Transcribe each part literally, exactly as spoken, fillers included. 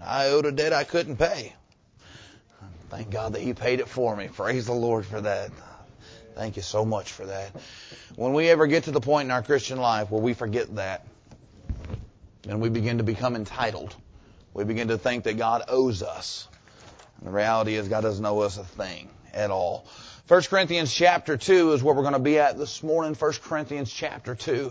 I owed a debt I couldn't pay. Thank God that He paid it for me. Praise the Lord for that. Thank you so much for that. When we ever get to the point in our Christian life where we forget that, and we begin to become entitled, we begin to think that God owes us. And the reality is God doesn't owe us a thing at all. First Corinthians chapter two is where we're going to be at this morning. First Corinthians chapter two.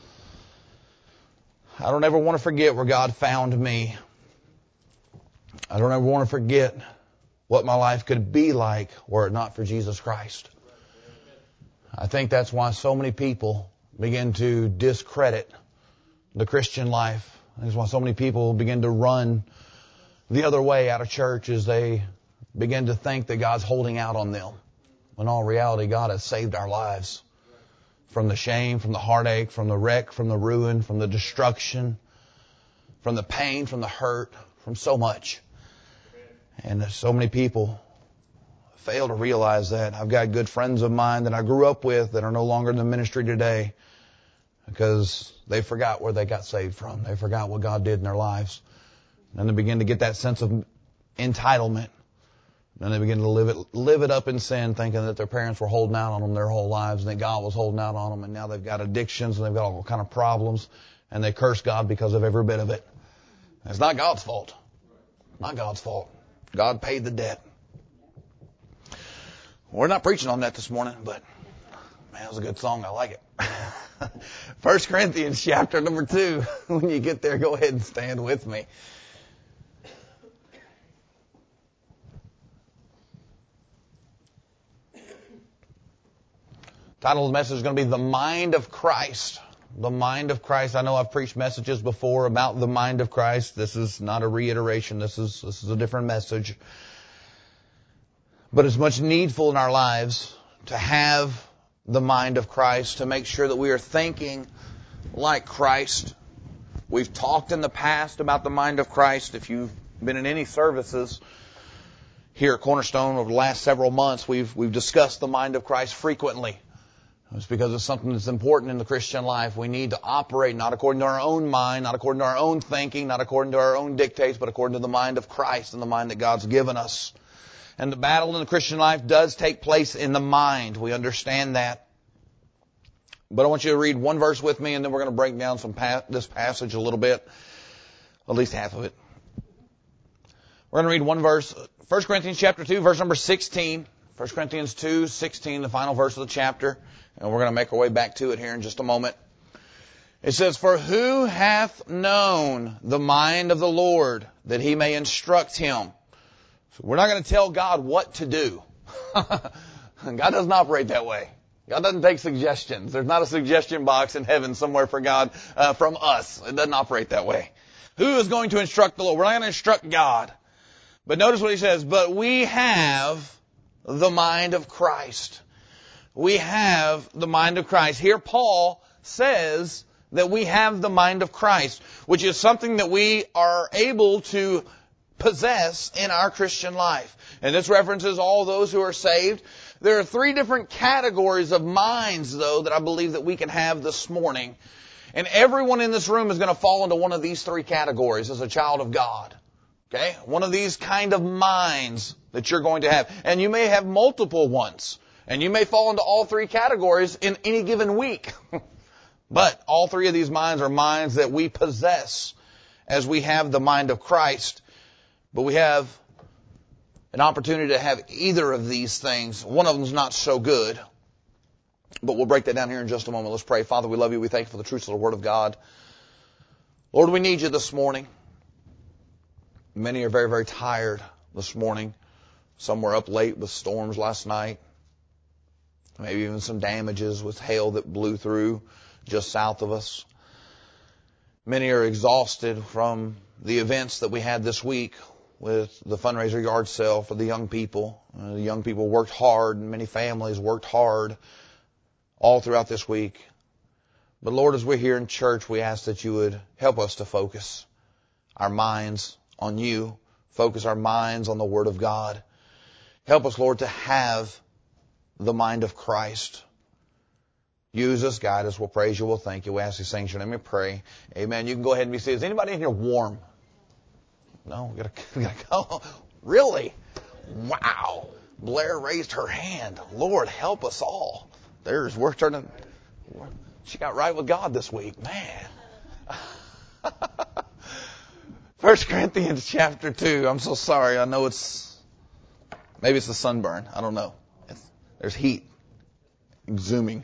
I don't ever want to forget where God found me. I don't ever want to forget what my life could be like were it not for Jesus Christ. I think that's why so many people begin to discredit the Christian life. That's why so many people begin to run the other way out of church as they begin to think that God's holding out on them. When in all reality, God has saved our lives from the shame, from the heartache, from the wreck, from the ruin, from the destruction, from the pain, from the hurt, from so much. And so many people fail to realize that. I've got good friends of mine that I grew up with that are no longer in the ministry today because they forgot where they got saved from. They forgot what God did in their lives. And they begin to get that sense of entitlement. And they begin to live it, live it up in sin, thinking that their parents were holding out on them their whole lives and that God was holding out on them. And now they've got addictions and they've got all kind of problems. And they curse God because of every bit of it. It's not God's fault. Not God's fault. God paid the debt. We're not preaching on that this morning, but man, it was a good song. I like it. First Corinthians chapter number two. When you get there, go ahead and stand with me. Title of the message is going to be The Mind of Christ. The Mind of Christ. I know I've preached messages before about the mind of Christ. This is not a reiteration. This is, this is a different message. But it's much needful in our lives to have the mind of Christ, to make sure that we are thinking like Christ. We've talked in the past about the mind of Christ. If you've been in any services here at Cornerstone over the last several months, we've we've discussed the mind of Christ frequently. It's because it's something that's important in the Christian life. We need to operate not according to our own mind, not according to our own thinking, not according to our own dictates, but according to the mind of Christ and the mind that God's given us. And the battle in the Christian life does take place in the mind. We understand that. But I want you to read one verse with me, and then we're going to break down some pa- this passage a little bit, at least half of it. We're going to read one verse, First Corinthians chapter two, verse number sixteen. First Corinthians two, sixteen, the final verse of the chapter. And we're going to make our way back to it here in just a moment. It says, "For who hath known the mind of the Lord, that He may instruct him?" So we're not going to tell God what to do. God doesn't operate that way. God doesn't take suggestions. There's not a suggestion box in heaven somewhere for God uh, from us. It doesn't operate that way. Who is going to instruct the Lord? We're not going to instruct God. But notice what He says, "But we have the mind of Christ." We have the mind of Christ. Here Paul says that we have the mind of Christ, which is something that we are able to possess in our Christian life. And this references all those who are saved. There are three different categories of minds, though, that I believe that we can have this morning. And everyone in this room is going to fall into one of these three categories as a child of God. Okay? One of these kind of minds that you're going to have. And you may have multiple ones. And you may fall into all three categories in any given week. But all three of these minds are minds that we possess as we have the mind of Christ. But we have an opportunity to have either of these things. One of them is not so good. But we'll break that down here in just a moment. Let's pray. Father, we love you. We thank you for the truths of the Word of God. Lord, we need you this morning. Many are very, very tired this morning. Some were up late with storms last night. Maybe even some damages with hail that blew through just south of us. Many are exhausted from the events that we had this week with the fundraiser yard sale for the young people. Uh, the young people worked hard, and many families worked hard all throughout this week. But Lord, as we're here in church, we ask that you would help us to focus our minds on you, focus our minds on the Word of God. Help us, Lord, to have the mind of Christ. Use us, guide us. We'll praise you. We'll thank you. We ask these things in your name. We pray. Amen. You can go ahead and be seated. Is anybody in here warm? No, we gotta, we gotta go. Really? Wow. Blair raised her hand. Lord, help us all. There's, we're turning, she got right with God this week. Man. First Corinthians chapter two. I'm so sorry. I know it's, maybe it's the sunburn. I don't know. It's, there's heat exhuming.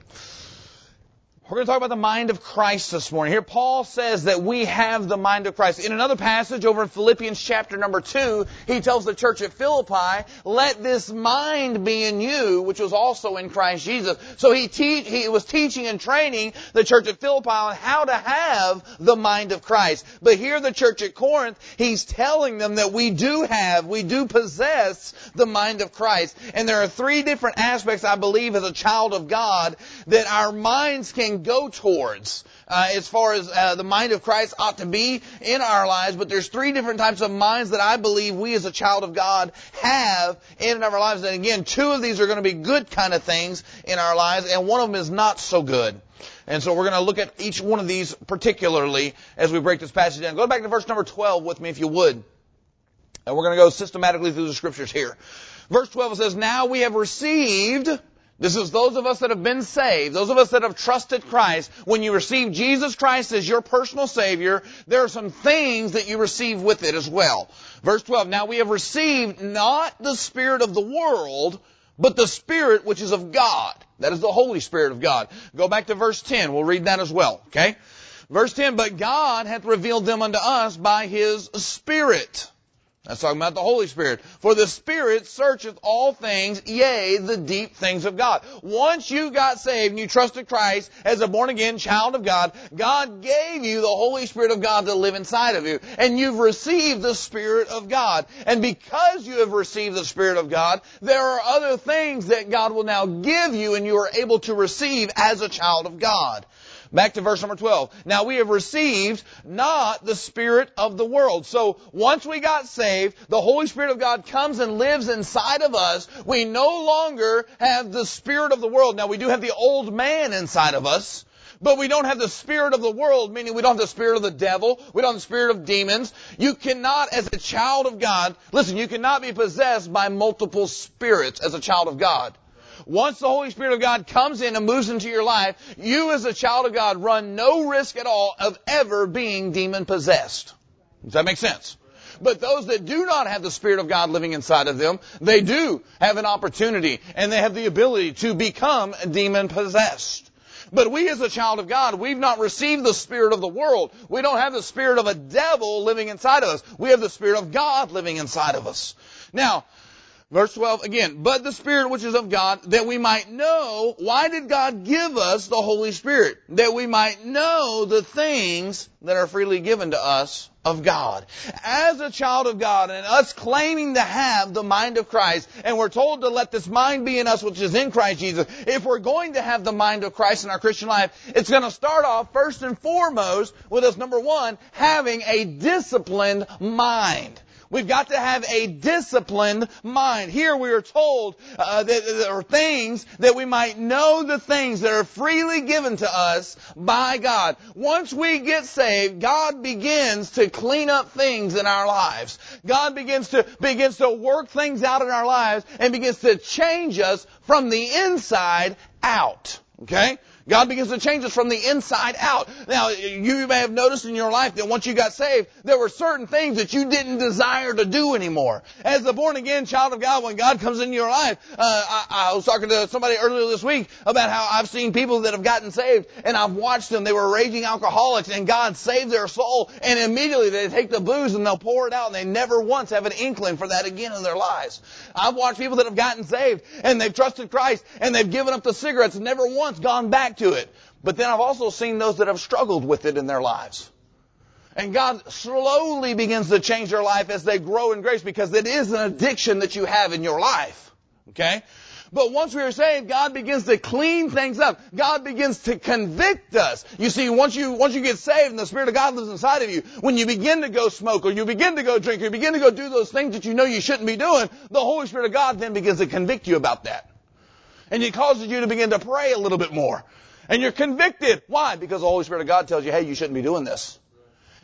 We're going to talk about the mind of Christ this morning. Here Paul says that we have the mind of Christ. In another passage over in Philippians chapter number two, he tells the church at Philippi, let this mind be in you, which was also in Christ Jesus. So he, te- he was teaching and training the church at Philippi on how to have the mind of Christ. But here the church at Corinth, he's telling them that we do have, we do possess the mind of Christ. And there are three different aspects, I believe, as a child of God, that our minds can go towards uh, as far as uh, the mind of Christ ought to be in our lives. But there's three different types of minds that I believe we as a child of God have in our lives. And again, two of these are going to be good kind of things in our lives, and one of them is not so good. And so we're going to look at each one of these particularly as we break this passage down. Go back to verse number twelve with me if you would. And we're going to go systematically through the scriptures here. Verse twelve says, now we have received... This is those of us that have been saved, those of us that have trusted Christ. When you receive Jesus Christ as your personal Savior, there are some things that you receive with it as well. Verse twelve, now we have received not the Spirit of the world, but the Spirit which is of God. That is the Holy Spirit of God. Go back to verse ten. We'll read that as well, okay? Verse ten, but God hath revealed them unto us by His Spirit. That's talking about the Holy Spirit. For the Spirit searcheth all things, yea, the deep things of God. Once you got saved and you trusted Christ as a born-again child of God, God gave you the Holy Spirit of God to live inside of you. And you've received the Spirit of God. And because you have received the Spirit of God, there are other things that God will now give you and you are able to receive as a child of God. Back to verse number twelve. Now we have received not the spirit of the world. So once we got saved, the Holy Spirit of God comes and lives inside of us. We no longer have the spirit of the world. Now we do have the old man inside of us, but we don't have the spirit of the world, meaning we don't have the spirit of the devil. We don't have the spirit of demons. You cannot, as a child of God, listen, you cannot be possessed by multiple spirits as a child of God. Once the Holy Spirit of God comes in and moves into your life, you as a child of God run no risk at all of ever being demon-possessed. Does that make sense? But those that do not have the Spirit of God living inside of them, they do have an opportunity and they have the ability to become demon-possessed. But we as a child of God, we've not received the spirit of the world. We don't have the spirit of a devil living inside of us. We have the Spirit of God living inside of us. Now, verse twelve again, but the Spirit which is of God, that we might know. Why did God give us the Holy Spirit? That we might know the things that are freely given to us of God. As a child of God and us claiming to have the mind of Christ, and we're told to let this mind be in us which is in Christ Jesus. If we're going to have the mind of Christ in our Christian life, it's going to start off first and foremost with us, number one, having a disciplined mind. We've got to have a disciplined mind. Here we are told uh, that there are things that we might know the things that are freely given to us by God. Once we get saved, God begins to clean up things in our lives. God begins to begins to work things out in our lives and begins to change us from the inside out. Okay? God begins to change us from the inside out. Now, you may have noticed in your life that once you got saved, there were certain things that you didn't desire to do anymore. As a born-again child of God, when God comes into your life, uh, I, I was talking to somebody earlier this week about how I've seen people that have gotten saved, and I've watched them. They were raging alcoholics, and God saved their soul, and immediately they take the booze and they'll pour it out, and they never once have an inkling for that again in their lives. I've watched people that have gotten saved, and they've trusted Christ, and they've given up the cigarettes, and never once gone back to it. But then I've also seen those that have struggled with it in their lives. And God slowly begins to change their life as they grow in grace, because it is an addiction that you have in your life. Okay? But once we are saved, God begins to clean things up. God begins to convict us. You see, once you once you get saved and the Spirit of God lives inside of you, when you begin to go smoke or you begin to go drink or you begin to go do those things that you know you shouldn't be doing, the Holy Spirit of God then begins to convict you about that. And it causes you to begin to pray a little bit more. And you're convicted. Why? Because the Holy Spirit of God tells you, hey, you shouldn't be doing this.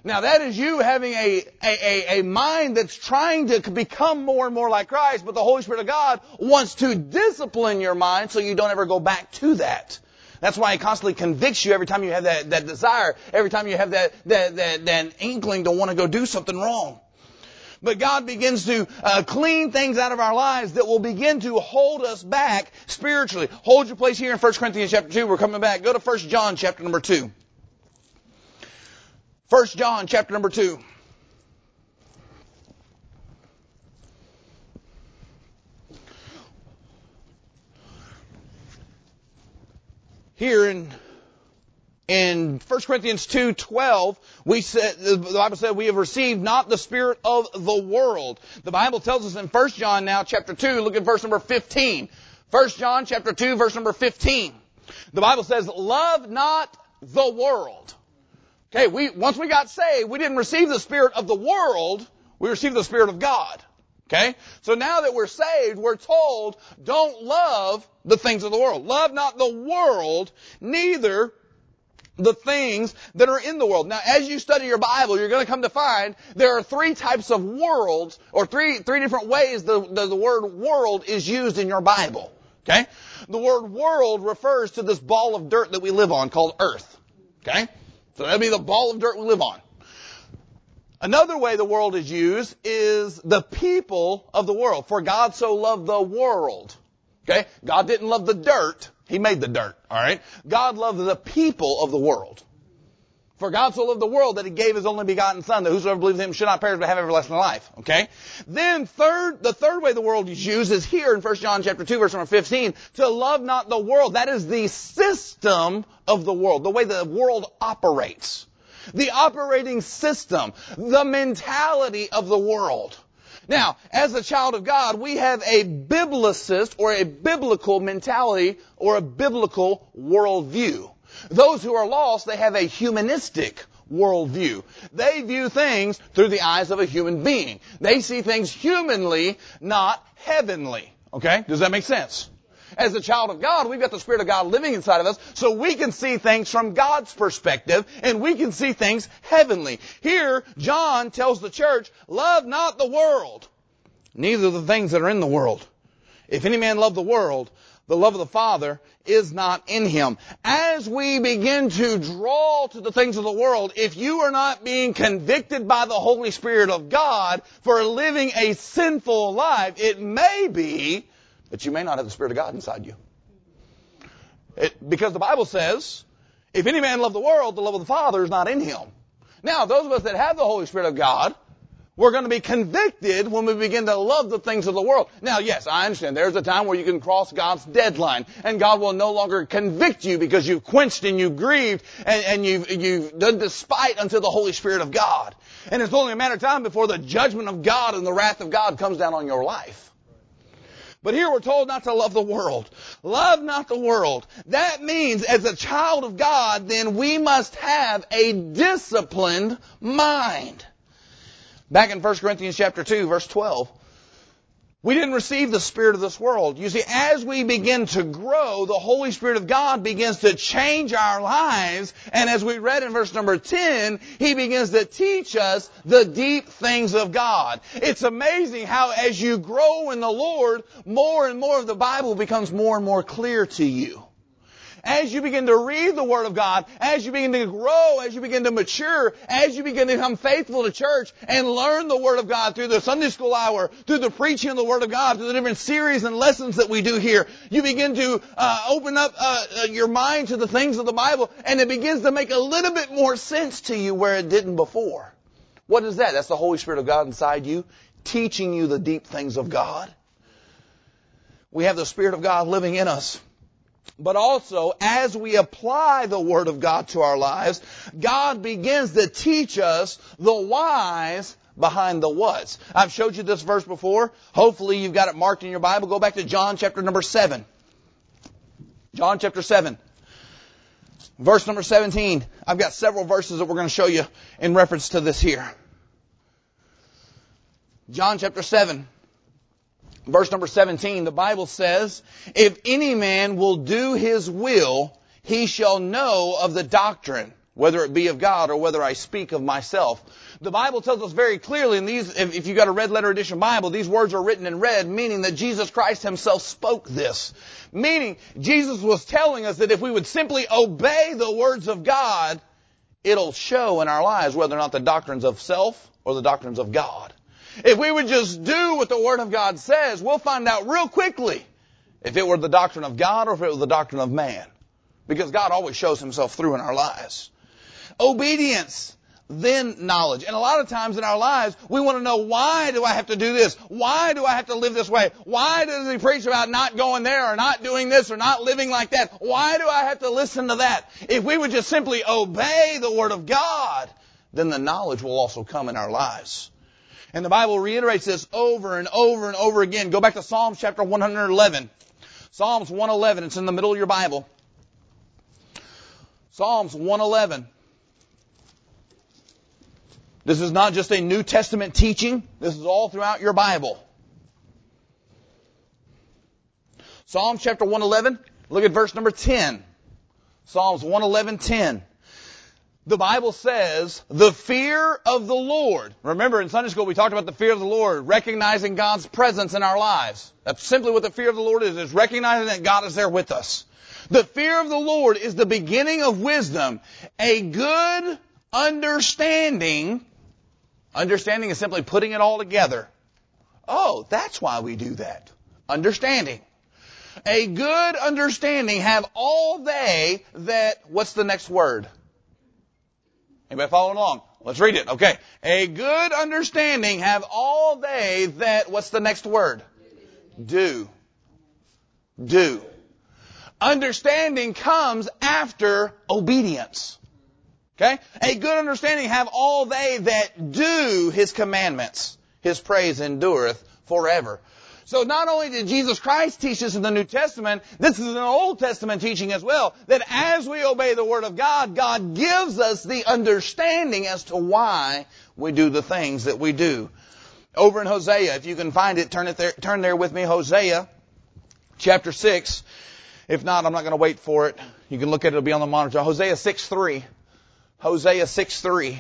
Now that is you having a, a, a mind that's trying to become more and more like Christ, but the Holy Spirit of God wants to discipline your mind so you don't ever go back to that. That's why He constantly convicts you every time you have that, that desire, every time you have that, that, that, that inkling to want to go do something wrong. But God begins to uh, clean things out of our lives that will begin to hold us back spiritually. Hold your place here in First Corinthians chapter two. We're coming back. Go to First John chapter number two. First John chapter number two. Here in in First Corinthians two twelve, we said the Bible said we have received not the spirit of the world. The Bible tells us in First John now chapter two, look at verse number fifteen. First John chapter two verse number fifteen. The Bible says, "Love not the world." Okay, we, once we got saved, we didn't receive the spirit of the world, we received the spirit of God. Okay? So now that we're saved, we're told, don't love the things of the world. Love not the world, neither the things that are in the world. Now, as you study your Bible, you're going to come to find there are three types of worlds, or three, three different ways the, the, the word world is used in your Bible. Okay? The word world refers to this ball of dirt that we live on called earth. Okay? So that'll be the ball of dirt we live on. Another way the world is used is the people of the world. For God so loved the world. Okay? God didn't love the dirt. He made the dirt. Alright? God loved the people of the world. For God so loved the world that He gave His only begotten Son, that whosoever believes in Him should not perish but have everlasting life. Okay? Then third, the third way the world is used is here in First John chapter two, verse number fifteen, to love not the world. That is the system of the world, the way the world operates. The operating system, the mentality of the world. Now, as a child of God, we have a biblicist or a biblical mentality or a biblical worldview. Those who are lost, they have a humanistic worldview. They view things through the eyes of a human being. They see things humanly, not heavenly. Okay? Does that make sense? As a child of God, we've got the Spirit of God living inside of us, so we can see things from God's perspective, and we can see things heavenly. Here, John tells the church, love not the world, neither the things that are in the world. If any man love the world, the love of the Father is not in him. As we begin to draw to the things of the world, if you are not being convicted by the Holy Spirit of God for living a sinful life, it may be that you may not have the Spirit of God inside you. It, because the Bible says, if any man love the world, the love of the Father is not in him. Now, those of us that have the Holy Spirit of God, we're going to be convicted when we begin to love the things of the world. Now, yes, I understand. There's a time where you can cross God's deadline, and God will no longer convict you because you've quenched and you've grieved and, and you've, you've done despite unto the Holy Spirit of God. And it's only a matter of time before the judgment of God and the wrath of God comes down on your life. But here we're told not to love the world. Love not the world. That means as a child of God, then we must have a disciplined mind. Back in First Corinthians chapter two, verse twelve, we didn't receive the spirit of this world. You see, as we begin to grow, the Holy Spirit of God begins to change our lives. And as we read in verse number ten, He begins to teach us the deep things of God. It's amazing how as you grow in the Lord, more and more of the Bible becomes more and more clear to you. As you begin to read the Word of God, as you begin to grow, as you begin to mature, as you begin to become faithful to church and learn the Word of God through the Sunday school hour, through the preaching of the Word of God, through the different series and lessons that we do here, you begin to uh, open up uh, your mind to the things of the Bible, and it begins to make a little bit more sense to you where it didn't before. What is that? That's the Holy Spirit of God inside you, teaching you the deep things of God. We have the Spirit of God living in us. But also, as we apply the Word of God to our lives, God begins to teach us the whys behind the whats. I've showed you this verse before. Hopefully you've got it marked in your Bible. Go back to John chapter number seven. John chapter seven. Verse number seventeen. I've got several verses that we're going to show you in reference to this here. John chapter seven. Verse number seventeen, the Bible says, if any man will do his will, he shall know of the doctrine, whether it be of God or whether I speak of myself. The Bible tells us very clearly, in these, if, if you've got a red letter edition Bible, these words are written in red, meaning that Jesus Christ himself spoke this. Meaning, Jesus was telling us that if we would simply obey the words of God, it'll show in our lives whether or not the doctrines of self or the doctrines of God. If we would just do what the Word of God says, we'll find out real quickly if it were the doctrine of God or if it was the doctrine of man. Because God always shows himself through in our lives. Obedience, then knowledge. And a lot of times in our lives, we want to know, why do I have to do this? Why do I have to live this way? Why does he preach about not going there or not doing this or not living like that? Why do I have to listen to that? If we would just simply obey the Word of God, then the knowledge will also come in our lives. And the Bible reiterates this over and over and over again. Go back to Psalms chapter one eleven. Psalms one eleven, it's in the middle of your Bible. Psalms one eleven. This is not just a New Testament teaching. This is all throughout your Bible. Psalms chapter one eleven. Look at verse number ten. Psalms one eleven, ten. The Bible says, the fear of the Lord. Remember, in Sunday school we talked about the fear of the Lord, recognizing God's presence in our lives. That's simply what the fear of the Lord is, is recognizing that God is there with us. The fear of the Lord is the beginning of wisdom. A good understanding. Understanding is simply putting it all together. Oh, that's why we do that. Understanding. A good understanding have all they that, what's the next word? Anybody following along? Let's read it. Okay. A good understanding have all they that, what's the next word? Do. Do. Understanding comes after obedience. Okay? A good understanding have all they that do His commandments. His praise endureth forever. So not only did Jesus Christ teach this in the New Testament, this is an Old Testament teaching as well, that as we obey the Word of God, God gives us the understanding as to why we do the things that we do. Over in Hosea, if you can find it, turn it there, turn there with me, Hosea chapter six. If not, I'm not going to wait for it. You can look at it, it'll be on the monitor. Hosea six three. Hosea six three.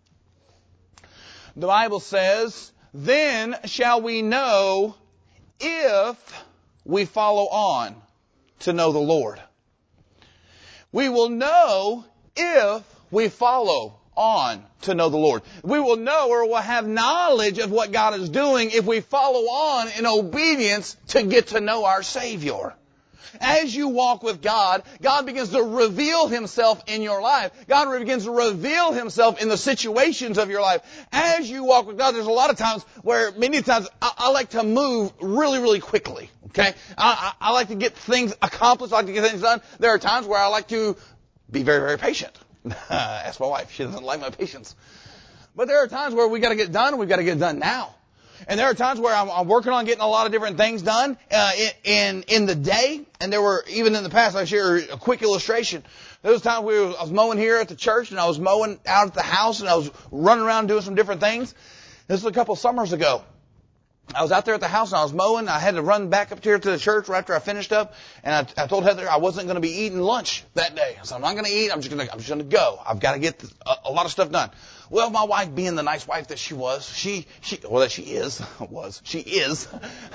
The Bible says, then shall we know if we follow on to know the Lord. We will know if we follow on to know the Lord. We will know or will have knowledge of what God is doing if we follow on in obedience to get to know our Savior. As you walk with God, God begins to reveal Himself in your life. God begins to reveal Himself in the situations of your life. As you walk with God, there's a lot of times where many times I, I like to move really, really quickly. Okay? I, I, I like to get things accomplished. I like to get things done. There are times where I like to be very, very patient. Ask my wife. She doesn't like my patience. But there are times where we got to get done and we've got to get done now. And there are times where I'm, I'm working on getting a lot of different things done uh, in in the day. And there were, even in the past, I share a quick illustration. There was times where I was mowing here at the church and I was mowing out at the house and I was running around doing some different things. This was a couple summers ago. I was out there at the house and I was mowing. I had to run back up here to the church right after I finished up. And I, I told Heather I wasn't going to be eating lunch that day. I said, I'm not going to eat. I'm just going to, I'm just going to go. I've got to get a, a lot of stuff done. Well, my wife, being the nice wife that she was, she, she, well, that she is, was, she is.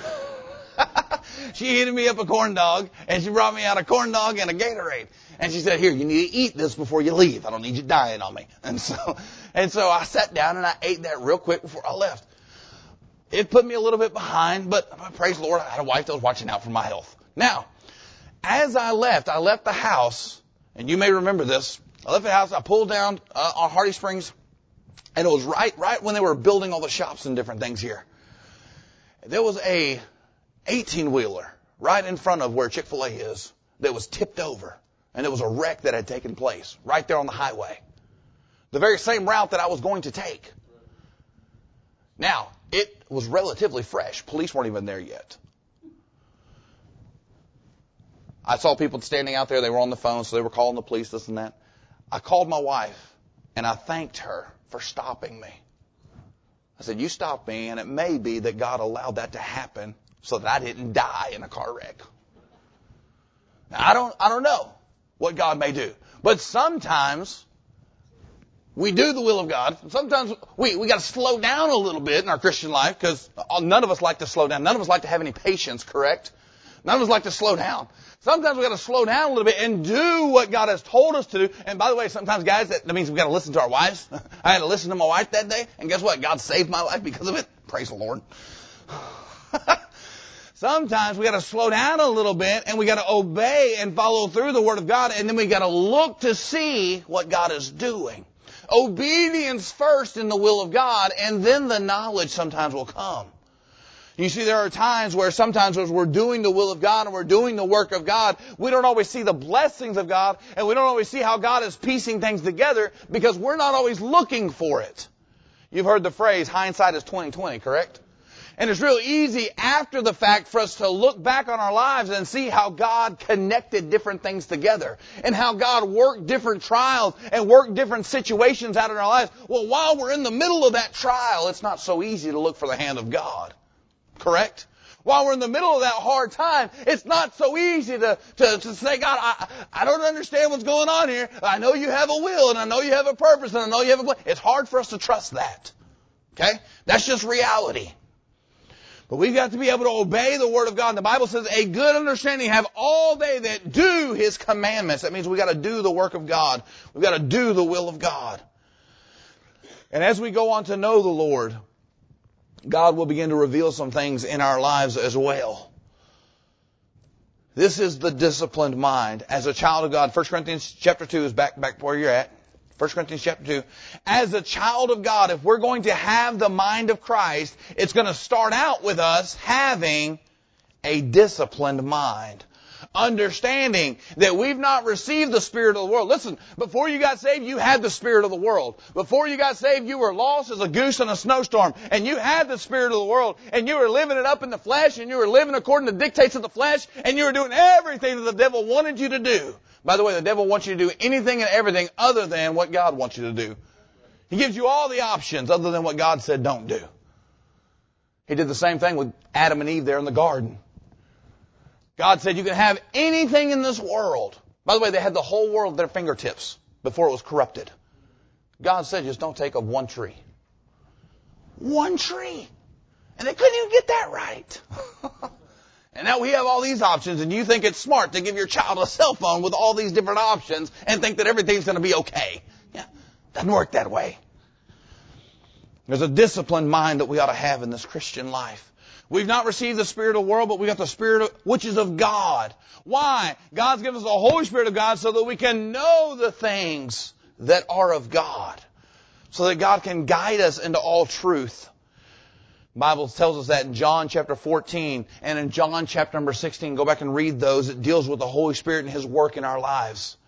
She heated me up a corn dog and she brought me out a corn dog and a Gatorade. And she said, here, you need to eat this before you leave. I don't need you dying on me. And so, and so I sat down and I ate that real quick before I left. It put me a little bit behind, but praise the Lord, I had a wife that was watching out for my health. Now, as I left, I left the house, and you may remember this. I left the house, I pulled down uh, on Hardy Springs, and it was right, right when they were building all the shops and different things here. There was a eighteen-wheeler right in front of where Chick-fil-A is that was tipped over, and it was a wreck that had taken place right there on the highway. The very same route that I was going to take. Now, it was relatively fresh. Police weren't even there yet. I saw people standing out there. They were on the phone, so they were calling the police, this and that. I called my wife, and I thanked her for stopping me. I said, you stopped me, and it may be that God allowed that to happen so that I didn't die in a car wreck. Now, I don't, I don't know what God may do. But sometimes we do the will of God. Sometimes we, we got to slow down a little bit in our Christian life because none of us like to slow down. None of us like to have any patience, correct? None of us like to slow down. Sometimes we got to slow down a little bit and do what God has told us to do. And by the way, sometimes, guys, that, that means we got to listen to our wives. I had to listen to my wife that day, and guess what? God saved my life because of it. Praise the Lord. Sometimes we got to slow down a little bit, and we got to obey and follow through the Word of God, and then we got to look to see what God is doing. Obedience first in the will of God, and then the knowledge sometimes will come. You see, there are times where sometimes as we're doing the will of God and we're doing the work of God, we don't always see the blessings of God, and we don't always see how God is piecing things together because we're not always looking for it. You've heard the phrase, hindsight is twenty twenty, correct? And it's real easy after the fact for us to look back on our lives and see how God connected different things together and how God worked different trials and worked different situations out in our lives. Well, while we're in the middle of that trial, it's not so easy to look for the hand of God. Correct? While we're in the middle of that hard time, it's not so easy to, to, to say, God, I, I don't understand what's going on here. I know you have a will, and I know you have a purpose, and I know you have a plan. It's hard for us to trust that. Okay? That's just reality. But we've got to be able to obey the Word of God. And the Bible says, a good understanding have all they that do His commandments. That means we've got to do the work of God. We've got to do the will of God. And as we go on to know the Lord, God will begin to reveal some things in our lives as well. This is the disciplined mind. As a child of God, First Corinthians chapter two is back, back where you're at. First Corinthians chapter two. As a child of God, if we're going to have the mind of Christ, it's going to start out with us having a disciplined mind. Understanding that we've not received the spirit of the world. Listen, before you got saved, you had the spirit of the world. Before you got saved, you were lost as a goose in a snowstorm. And you had the spirit of the world. And you were living it up in the flesh. And you were living according to the dictates of the flesh. And you were doing everything that the devil wanted you to do. By the way, the devil wants you to do anything and everything other than what God wants you to do. He gives you all the options other than what God said don't do. He did the same thing with Adam and Eve there in the garden. God said you can have anything in this world. By the way, they had the whole world at their fingertips before it was corrupted. God said just don't take of one tree. One tree. And they couldn't even get that right. And now we have all these options, and you think it's smart to give your child a cell phone with all these different options and think that everything's going to be okay. Yeah, doesn't work that way. There's a disciplined mind that we ought to have in this Christian life. We've not received the spirit of the world, but we got the spirit of, which is of God. Why? God's given us the Holy Spirit of God so that we can know the things that are of God. So that God can guide us into all truth. The Bible tells us that in John chapter fourteen and in John chapter number sixteen. Go back and read those. It deals with the Holy Spirit and His work in our lives.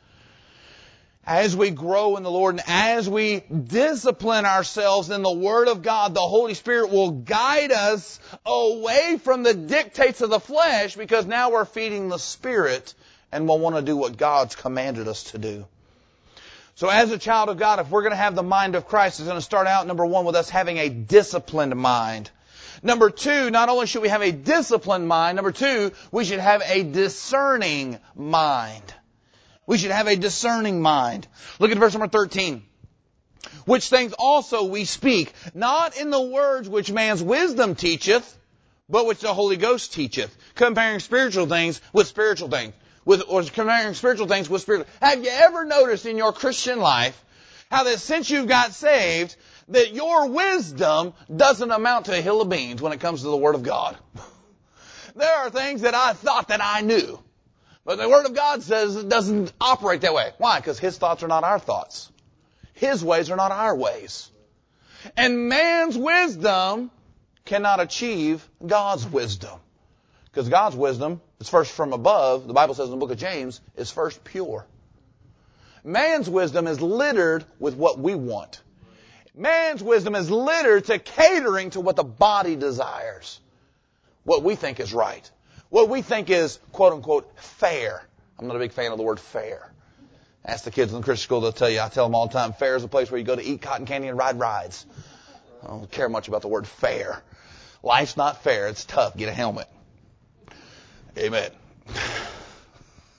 As we grow in the Lord and as we discipline ourselves in the Word of God, the Holy Spirit will guide us away from the dictates of the flesh because now we're feeding the Spirit and we'll want to do what God's commanded us to do. So as a child of God, if we're going to have the mind of Christ, it's going to start out, number one, with us having a disciplined mind. Number two, not only should we have a disciplined mind, number two, we should have a discerning mind. We should have a discerning mind. Look at verse number thirteen. Which things also we speak, not in the words which man's wisdom teacheth, but which the Holy Ghost teacheth, comparing spiritual things with spiritual things. With, or comparing spiritual things with spiritual. Have you ever noticed in your Christian life how that since you've got saved, that your wisdom doesn't amount to a hill of beans when it comes to the Word of God? There are things that I thought that I knew. But the Word of God says it doesn't operate that way. Why? Because His thoughts are not our thoughts. His ways are not our ways. And man's wisdom cannot achieve God's wisdom. Because God's wisdom is first from above. The Bible says in the book of James, is first pure. Man's wisdom is littered with what we want. Man's wisdom is littered to catering to what the body desires. What we think is right. What we think is, quote unquote, fair. I'm not a big fan of the word fair. Ask the kids in the Christian school, they'll tell you, I tell them all the time, fair is a place where you go to eat cotton candy and ride rides. I don't care much about the word fair. Life's not fair. It's tough. Get a helmet. Amen.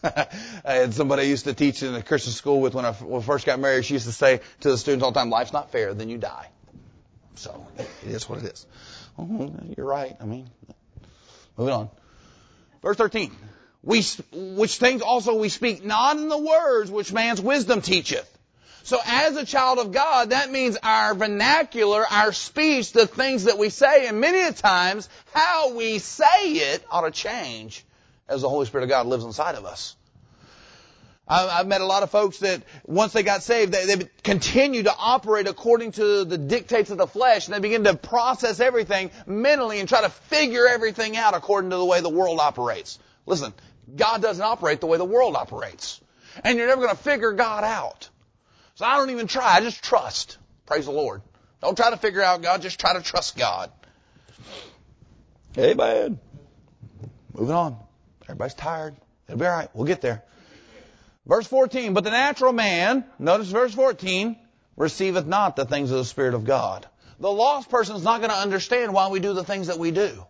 I had somebody I used to teach in a Christian school with when I, when I first got married. She used to say to the students all the time, life's not fair, then you die. So it is what it is. Oh, you're right. I mean, moving on. Verse thirteen. We, which things also we speak not in the words which man's wisdom teacheth. So as a child of God, that means our vernacular, our speech, the things that we say, and many a times how we say it ought to change as the Holy Spirit of God lives inside of us. I've met a lot of folks that once they got saved, they, they continue to operate according to the dictates of the flesh, and they begin to process everything mentally and try to figure everything out according to the way the world operates. Listen, God doesn't operate the way the world operates. And you're never going to figure God out. So I don't even try. I just trust. Praise the Lord. Don't try to figure out God. Just try to trust God. Amen. Moving on. Everybody's tired. It'll be all right. We'll get there. Verse fourteen, but the natural man, notice verse fourteen, receiveth not the things of the Spirit of God. The lost person is not going to understand why we do the things that we do.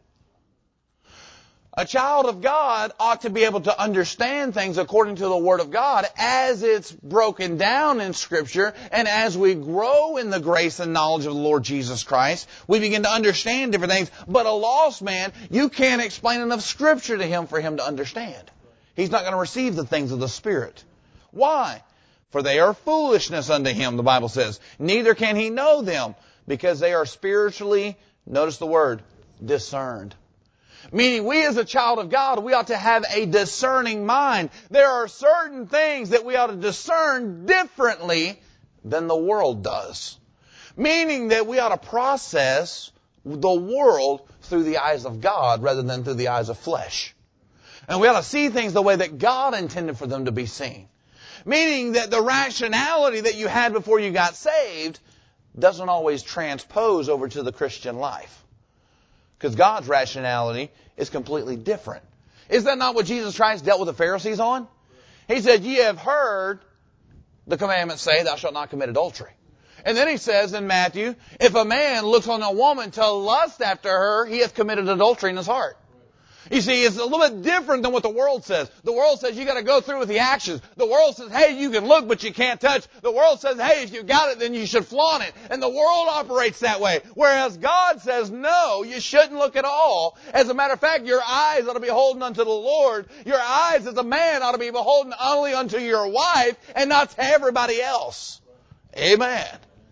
A child of God ought to be able to understand things according to the Word of God as it's broken down in Scripture, and as we grow in the grace and knowledge of the Lord Jesus Christ, we begin to understand different things. But a lost man, you can't explain enough Scripture to him for him to understand. He's not going to receive the things of the Spirit. Why? For they are foolishness unto him, the Bible says. Neither can he know them, because they are spiritually, notice the word, discerned. Meaning we as a child of God, we ought to have a discerning mind. There are certain things that we ought to discern differently than the world does. Meaning that we ought to process the world through the eyes of God rather than through the eyes of flesh. And we ought to see things the way that God intended for them to be seen. Meaning that the rationality that you had before you got saved doesn't always transpose over to the Christian life. Because God's rationality is completely different. Is that not what Jesus Christ dealt with the Pharisees on? He said, ye have heard the commandments say, thou shalt not commit adultery. And then he says in Matthew, if a man looks on a woman to lust after her, he hath committed adultery in his heart. You see, it's a little bit different than what the world says. The world says you got to go through with the actions. The world says, hey, you can look, but you can't touch. The world says, hey, if you got it, then you should flaunt it. And the world operates that way. Whereas God says, no, you shouldn't look at all. As a matter of fact, your eyes ought to be beholden unto the Lord. Your eyes as a man ought to be beholden only unto your wife and not to everybody else. Amen.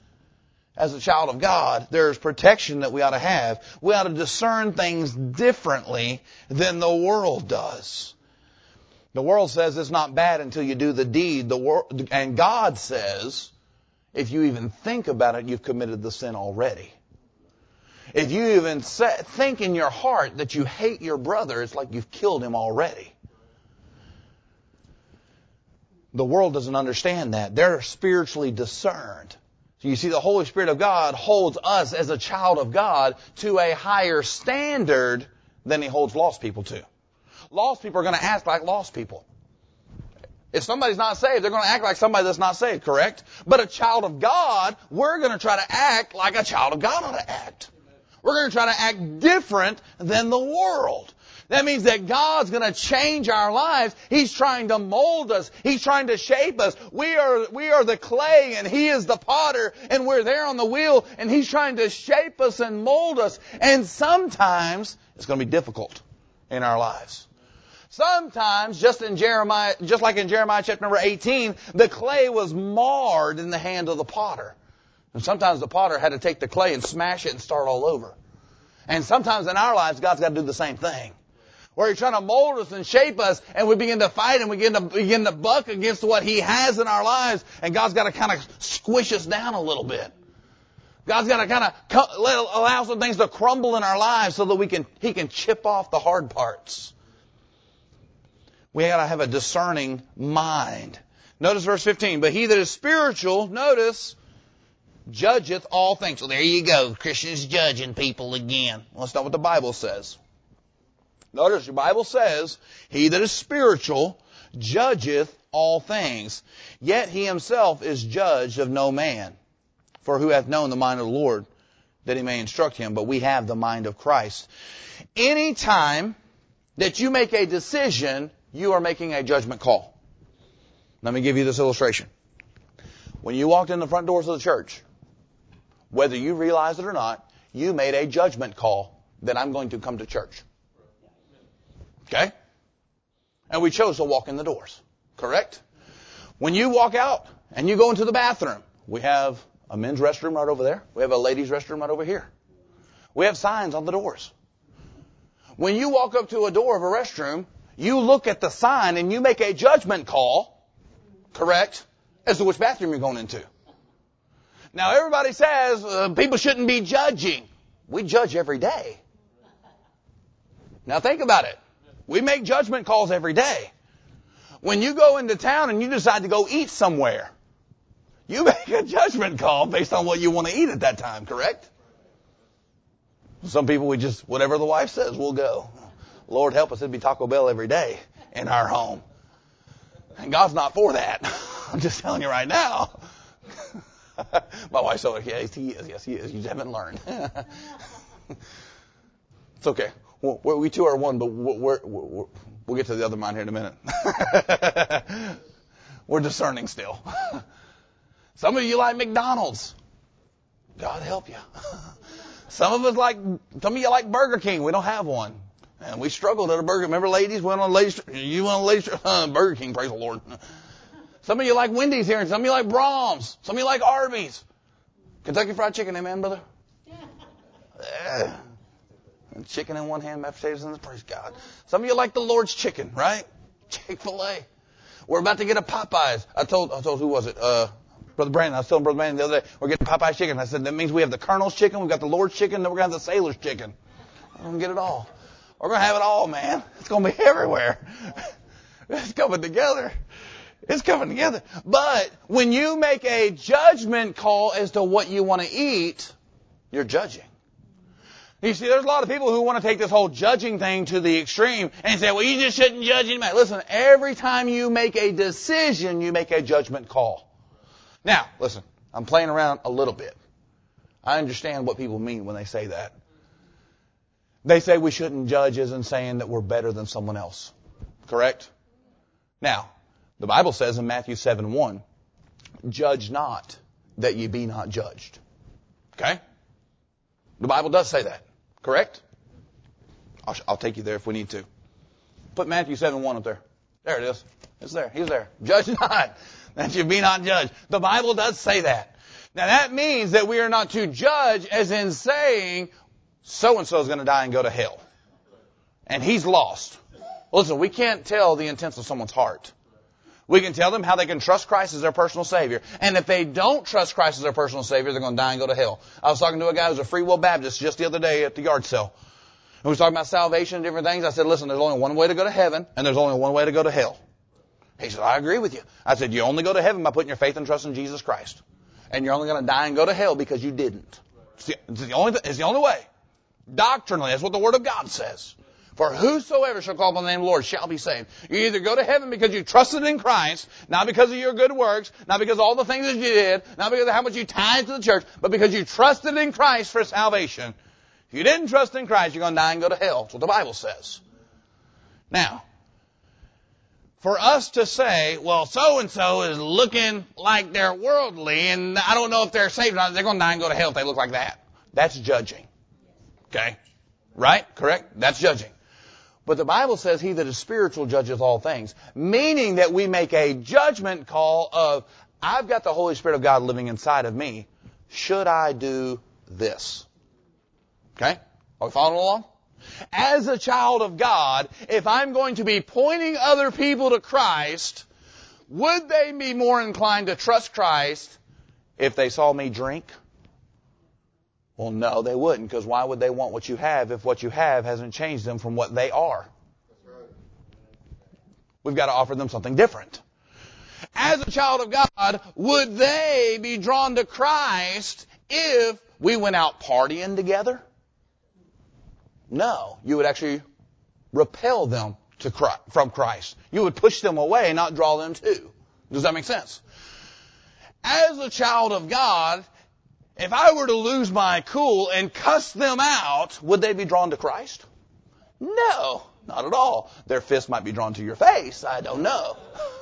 As a child of God, there's protection that we ought to have. We ought to discern things differently than the world does. The world says it's not bad until you do the deed. The world, and God says, if you even think about it, you've committed the sin already. If you even think in your heart that you hate your brother, it's like you've killed him already. The world doesn't understand that. They're spiritually discerned. So you see, the Holy Spirit of God holds us as a child of God to a higher standard than He holds lost people to. Lost people are going to act like lost people. If somebody's not saved, they're going to act like somebody that's not saved, correct? But a child of God, we're going to try to act like a child of God ought to act. We're going to try to act different than the world. That means that God's going to change our lives. He's trying to mold us. He's trying to shape us. We are, we are the clay and He is the potter and we're there on the wheel and He's trying to shape us and mold us. And sometimes it's going to be difficult in our lives. Sometimes, just in Jeremiah, just like in Jeremiah chapter number eighteen, the clay was marred in the hand of the potter. And sometimes the potter had to take the clay and smash it and start all over. And sometimes in our lives, God's got to do the same thing. Where He's trying to mold us and shape us, and we begin to fight and we begin to begin to buck against what He has in our lives, and God's got to kind of squish us down a little bit. God's got to kind of allow some things to crumble in our lives so that we can He can chip off the hard parts. We got to have a discerning mind. Notice verse fifteen. But he that is spiritual, notice, judgeth all things. So there you go. Christians judging people again. Well, that's not what the Bible says. Notice your Bible says, he that is spiritual judgeth all things. Yet he himself is judged of no man. For who hath known the mind of the Lord, that he may instruct him? But we have the mind of Christ. Any time that you make a decision you are making a judgment call. Let me give you this illustration. When you walked in the front doors of the church, whether you realized it or not, you made a judgment call that I'm going to come to church. Okay? And we chose to walk in the doors. Correct? When you walk out and you go into the bathroom, we have a men's restroom right over there. We have a ladies' restroom right over here. We have signs on the doors. When you walk up to a door of a restroom, you look at the sign and you make a judgment call, correct, as to which bathroom you're going into. Now, everybody says uh, people shouldn't be judging. We judge every day. Now, think about it. We make judgment calls every day. When you go into town and you decide to go eat somewhere, you make a judgment call based on what you want to eat at that time, correct? Some people, we just, whatever the wife says, we'll go. Lord help us, it'd be Taco Bell every day in our home. And God's not for that. I'm just telling you right now. My wife's like, yes, he is. Yes, he is. You just haven't learned. It's okay. Well, we two are one, but we're, we're, we'll get to the other mind here in a minute. We're discerning still. Some of you like McDonald's. God help you. Some of us like, some of you like Burger King. We don't have one. And we struggled at a Burger. Remember, ladies? We went on a ladies. You went on a ladies. Uh, Burger King. Praise the Lord. Some of you like Wendy's here, and some of you like Brahms. Some of you like Arby's. Kentucky Fried Chicken, amen, brother? Yeah. And chicken in one hand, mashed potatoes in the praise God. Some of you like the Lord's chicken, right? Chick-fil-A. We're about to get a Popeyes. I told, I told, who was it? Uh, Brother Brandon. I was telling Brother Brandon the other day, we're getting Popeyes chicken. I said, that means we have the Colonel's chicken, we've got the Lord's chicken, then we're going to have the Sailor's chicken. We're going to get it all. We're going to have it all, man. It's going to be everywhere. It's coming together. It's coming together. But when you make a judgment call as to what you want to eat, you're judging. You see, there's a lot of people who want to take this whole judging thing to the extreme and say, well, you just shouldn't judge anybody. Listen, every time you make a decision, you make a judgment call. Now, listen, I'm playing around a little bit. I understand what people mean when they say that. They say we shouldn't judge as in saying that we're better than someone else. Correct? Now, the Bible says in Matthew seven one, judge not that ye be not judged. Okay? The Bible does say that. Correct? I'll, I'll take you there if we need to. Put Matthew seven one up there. There it is. It's there. He's there. Judge not that you be not judged. The Bible does say that. Now that means that we are not to judge as in saying so-and-so is going to die and go to hell. And he's lost. Listen, we can't tell the intents of someone's heart. We can tell them how they can trust Christ as their personal Savior. And if they don't trust Christ as their personal Savior, they're going to die and go to hell. I was talking to a guy who's a Free Will Baptist just the other day at the yard sale. And we was talking about salvation and different things. I said, listen, there's only one way to go to heaven, and there's only one way to go to hell. He said, I agree with you. I said, you only go to heaven by putting your faith and trust in Jesus Christ. And you're only going to die and go to hell because you didn't. It's the, it's the only, it's the only way. Doctrinally, that's what the Word of God says. For whosoever shall call upon the name of the Lord shall be saved. You either go to heaven because you trusted in Christ, not because of your good works, not because of all the things that you did, not because of how much you tithed to the church, but because you trusted in Christ for salvation. If you didn't trust in Christ, you're going to die and go to hell. That's what the Bible says. Now, for us to say, well, so-and-so is looking like they're worldly, and I don't know if they're saved or not, they're going to die and go to hell if they look like that. That's judging. Okay? Right? Correct? That's judging. But the Bible says he that is spiritual judges all things. Meaning that we make a judgment call of, I've got the Holy Spirit of God living inside of me. Should I do this? Okay? Are we following along? As a child of God, if I'm going to be pointing other people to Christ, would they be more inclined to trust Christ if they saw me drink? Well, no, they wouldn't, because why would they want what you have if what you have hasn't changed them from what they are? We've got to offer them something different. As a child of God, would they be drawn to Christ if we went out partying together? No, you would actually repel them to Christ, from Christ. You would push them away, not draw them to. Does that make sense? As a child of God, if I were to lose my cool and cuss them out, would they be drawn to Christ? No, not at all. Their fist might be drawn to your face. I don't know.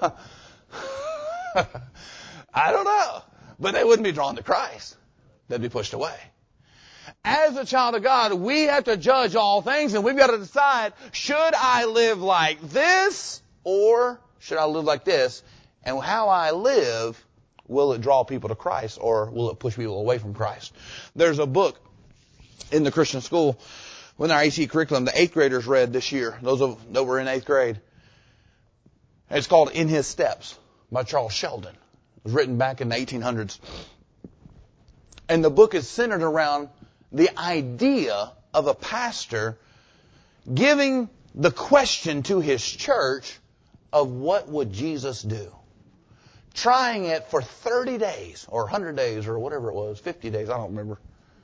I don't know. But they wouldn't be drawn to Christ. They'd be pushed away. As a child of God, we have to judge all things, and we've got to decide, should I live like this or should I live like this? And how I live, will it draw people to Christ or will it push people away from Christ? There's a book in the Christian school with our A C curriculum the eighth graders read this year, those of, that were in eighth grade. It's called In His Steps by Charles Sheldon. It was written back in the eighteen hundreds. And the book is centered around the idea of a pastor giving the question to his church of what would Jesus do? Trying it for thirty days or one hundred days or whatever it was, fifty days, I don't remember.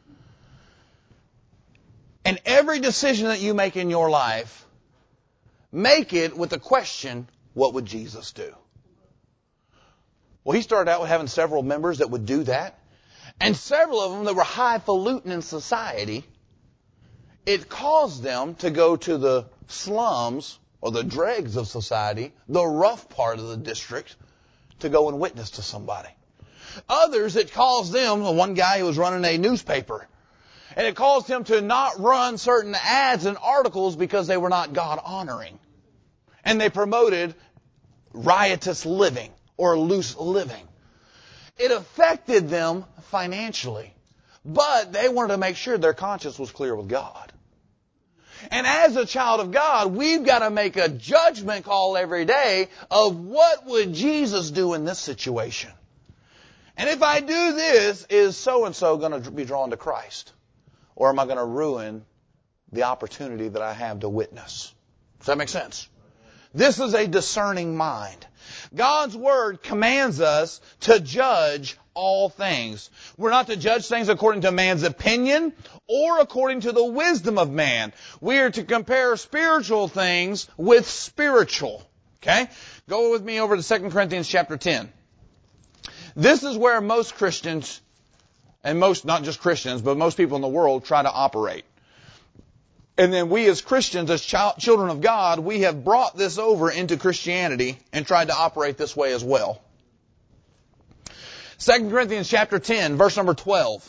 And every decision that you make in your life, make it with the question, what would Jesus do? Well, he started out with having several members that would do that. And several of them that were highfalutin in society, it caused them to go to the slums or the dregs of society, the rough part of the district, to go and witness to somebody. Others, it caused them, one guy who was running a newspaper, and it caused him to not run certain ads and articles because they were not God-honoring. And they promoted riotous living or loose living. It affected them financially, but they wanted to make sure their conscience was clear with God. And as a child of God, we've got to make a judgment call every day of what would Jesus do in this situation. And if I do this, is so-and-so going to be drawn to Christ? Or am I going to ruin the opportunity that I have to witness? Does that make sense? This is a discerning mind. God's Word commands us to judge all things. We're not to judge things according to man's opinion or according to the wisdom of man. We are to compare spiritual things with spiritual. Okay? Go with me over to Second Corinthians chapter ten. This is where most Christians, and most, not just Christians, but most people in the world try to operate. And then we as Christians, as child, children of God, we have brought this over into Christianity and tried to operate this way as well. Second Corinthians chapter ten, verse number twelve.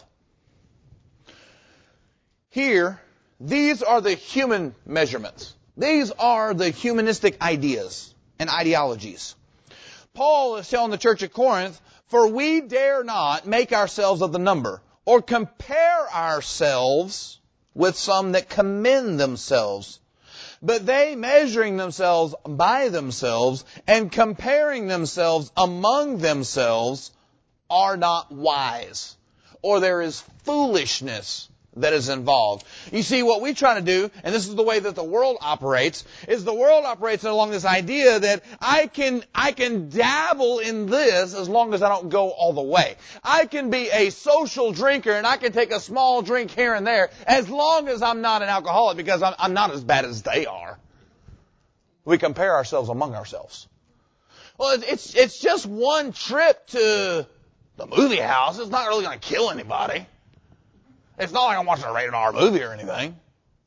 Here, these are the human measurements. These are the humanistic ideas and ideologies. Paul is telling the church at Corinth, for we dare not make ourselves of the number or compare ourselves with some that commend themselves. But they, measuring themselves by themselves and comparing themselves among themselves, are not wise. Or there is foolishness that is involved. You see, what we try to do, and this is the way that the world operates, is the world operates along this idea that I can, I can dabble in this as long as I don't go all the way. I can be a social drinker and I can take a small drink here and there as long as I'm not an alcoholic because I'm, I'm not as bad as they are. We compare ourselves among ourselves. Well, it's, it's just one trip to the movie house. It's not really going to kill anybody. It's not like I'm watching a rated R movie or anything.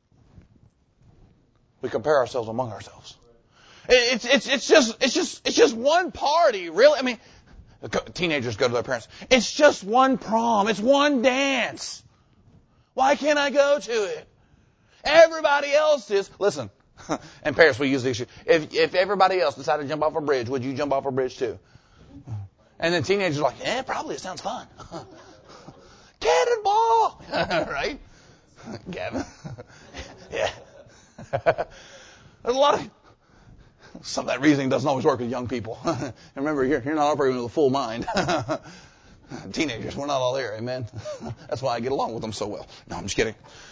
We compare ourselves among ourselves. It's, it's, it's just, it's just, it's just one party, really. I mean, teenagers go to their parents. It's just one prom. It's one dance. Why can't I go to it? Everybody else is. Listen, in Paris we use the issue. If, if everybody else decided to jump off a bridge, would you jump off a bridge too? And then teenagers are like, yeah, probably. It sounds fun. Cannonball! Right? Gavin? Yeah. There's a lot of... Some of that reasoning doesn't always work with young people. And remember, you're, you're not operating with a full mind. Teenagers, we're not all there, amen? That's why I get along with them so well. No, I'm just kidding.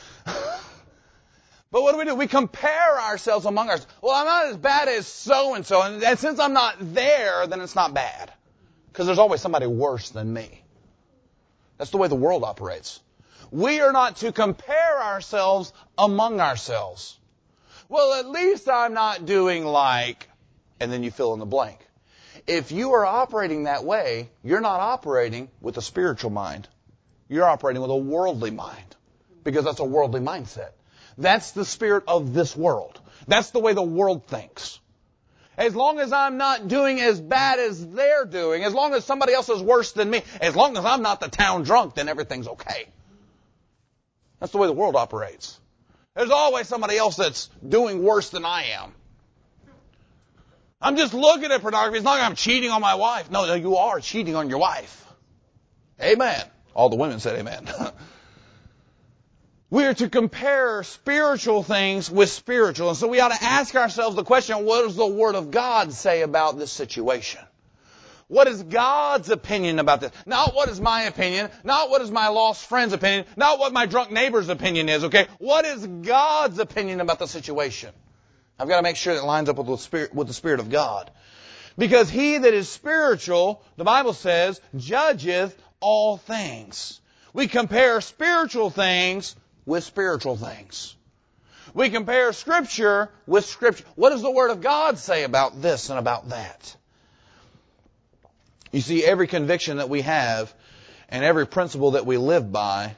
But what do we do? We compare ourselves among ourselves. Well, I'm not as bad as so-and-so, and since I'm not there, then it's not bad. Because there's always somebody worse than me. That's the way the world operates. We are not to compare ourselves among ourselves. Well, at least I'm not doing like, and then you fill in the blank. If you are operating that way, you're not operating with a spiritual mind. You're operating with a worldly mind. Because that's a worldly mindset. That's the spirit of this world. That's the way the world thinks. As long as I'm not doing as bad as they're doing, as long as somebody else is worse than me, as long as I'm not the town drunk, then everything's okay. That's the way the world operates. There's always somebody else that's doing worse than I am. I'm just looking at pornography. It's not like I'm cheating on my wife. No, you are cheating on your wife. Amen. All the women said amen. We are to compare spiritual things with spiritual. And so we ought to ask ourselves the question, what does the Word of God say about this situation? What is God's opinion about this? Not what is my opinion, not what is my lost friend's opinion, not what my drunk neighbor's opinion is, okay? What is God's opinion about the situation? I've got to make sure that it lines up with the Spirit, with the Spirit of God. Because he that is spiritual, the Bible says, judgeth all things. We compare spiritual things with spiritual things. We compare Scripture with Scripture. What does the Word of God say about this and about that? You see, every conviction that we have and every principle that we live by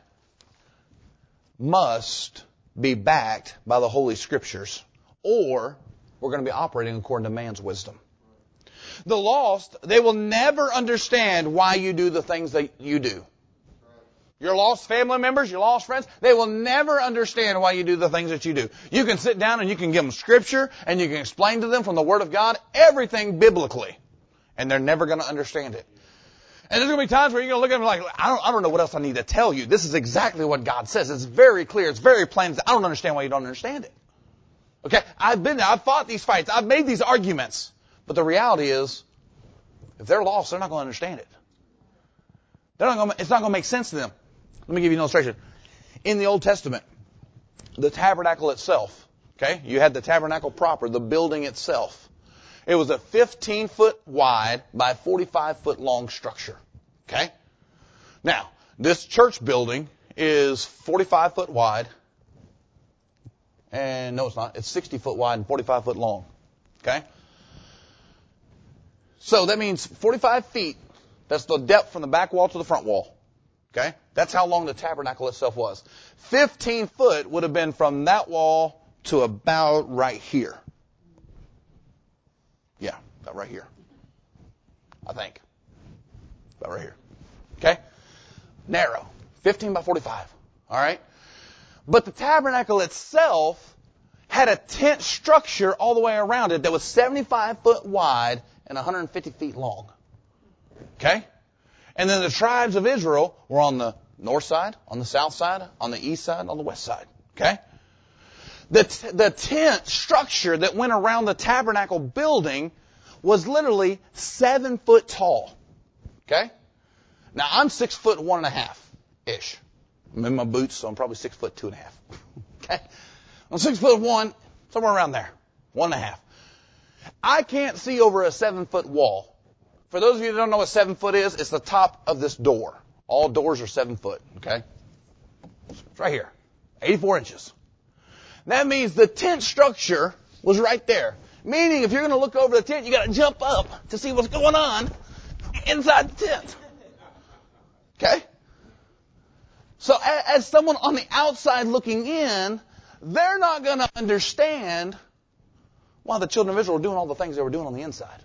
must be backed by the Holy Scriptures, or we're going to be operating according to man's wisdom. The lost, they will never understand why you do the things that you do. Your lost family members, your lost friends, they will never understand why you do the things that you do. You can sit down and you can give them Scripture and you can explain to them from the Word of God everything biblically. And they're never going to understand it. And there's going to be times where you're going to look at them like, I don't, I don't know what else I need to tell you. This is exactly what God says. It's very clear. It's very plain. I don't understand why you don't understand it. Okay? I've been there. I've fought these fights. I've made these arguments. But the reality is, if they're lost, they're not going to understand it. They're not going to, it's not going to make sense to them. Let me give you an illustration. In the Old Testament, the tabernacle itself, okay, you had the tabernacle proper, the building itself. It was a fifteen foot wide by forty-five foot long structure. Okay? Now, this church building is forty-five foot wide. And no, it's not. It's sixty foot wide and forty-five foot long. Okay? So that means forty-five feet. That's the depth from the back wall to the front wall. Okay? That's how long the tabernacle itself was. fifteen foot would have been from that wall to about right here. Yeah, about right here. I think. About right here. Okay? Narrow. fifteen by forty-five. All right? But the tabernacle itself had a tent structure all the way around it that was seventy-five foot wide and one hundred fifty feet long. Okay? And then the tribes of Israel were on the north side, on the south side, on the east side, on the west side. Okay? The, t- the tent structure that went around the tabernacle building was literally seven foot tall. Okay? Now, I'm six foot one and a half-ish. I'm in my boots, so I'm probably six foot two and a half. Okay? I'm six foot one, somewhere around there. One and a half. I can't see over a seven foot wall. For those of you who don't know what seven foot is, it's the top of this door. All doors are seven foot. Okay? It's right here. eighty-four inches. That means the tent structure was right there. Meaning, if you're going to look over the tent, you got to jump up to see what's going on inside the tent. Okay? So, as someone on the outside looking in, they're not going to understand why the children of Israel were doing all the things they were doing on the inside.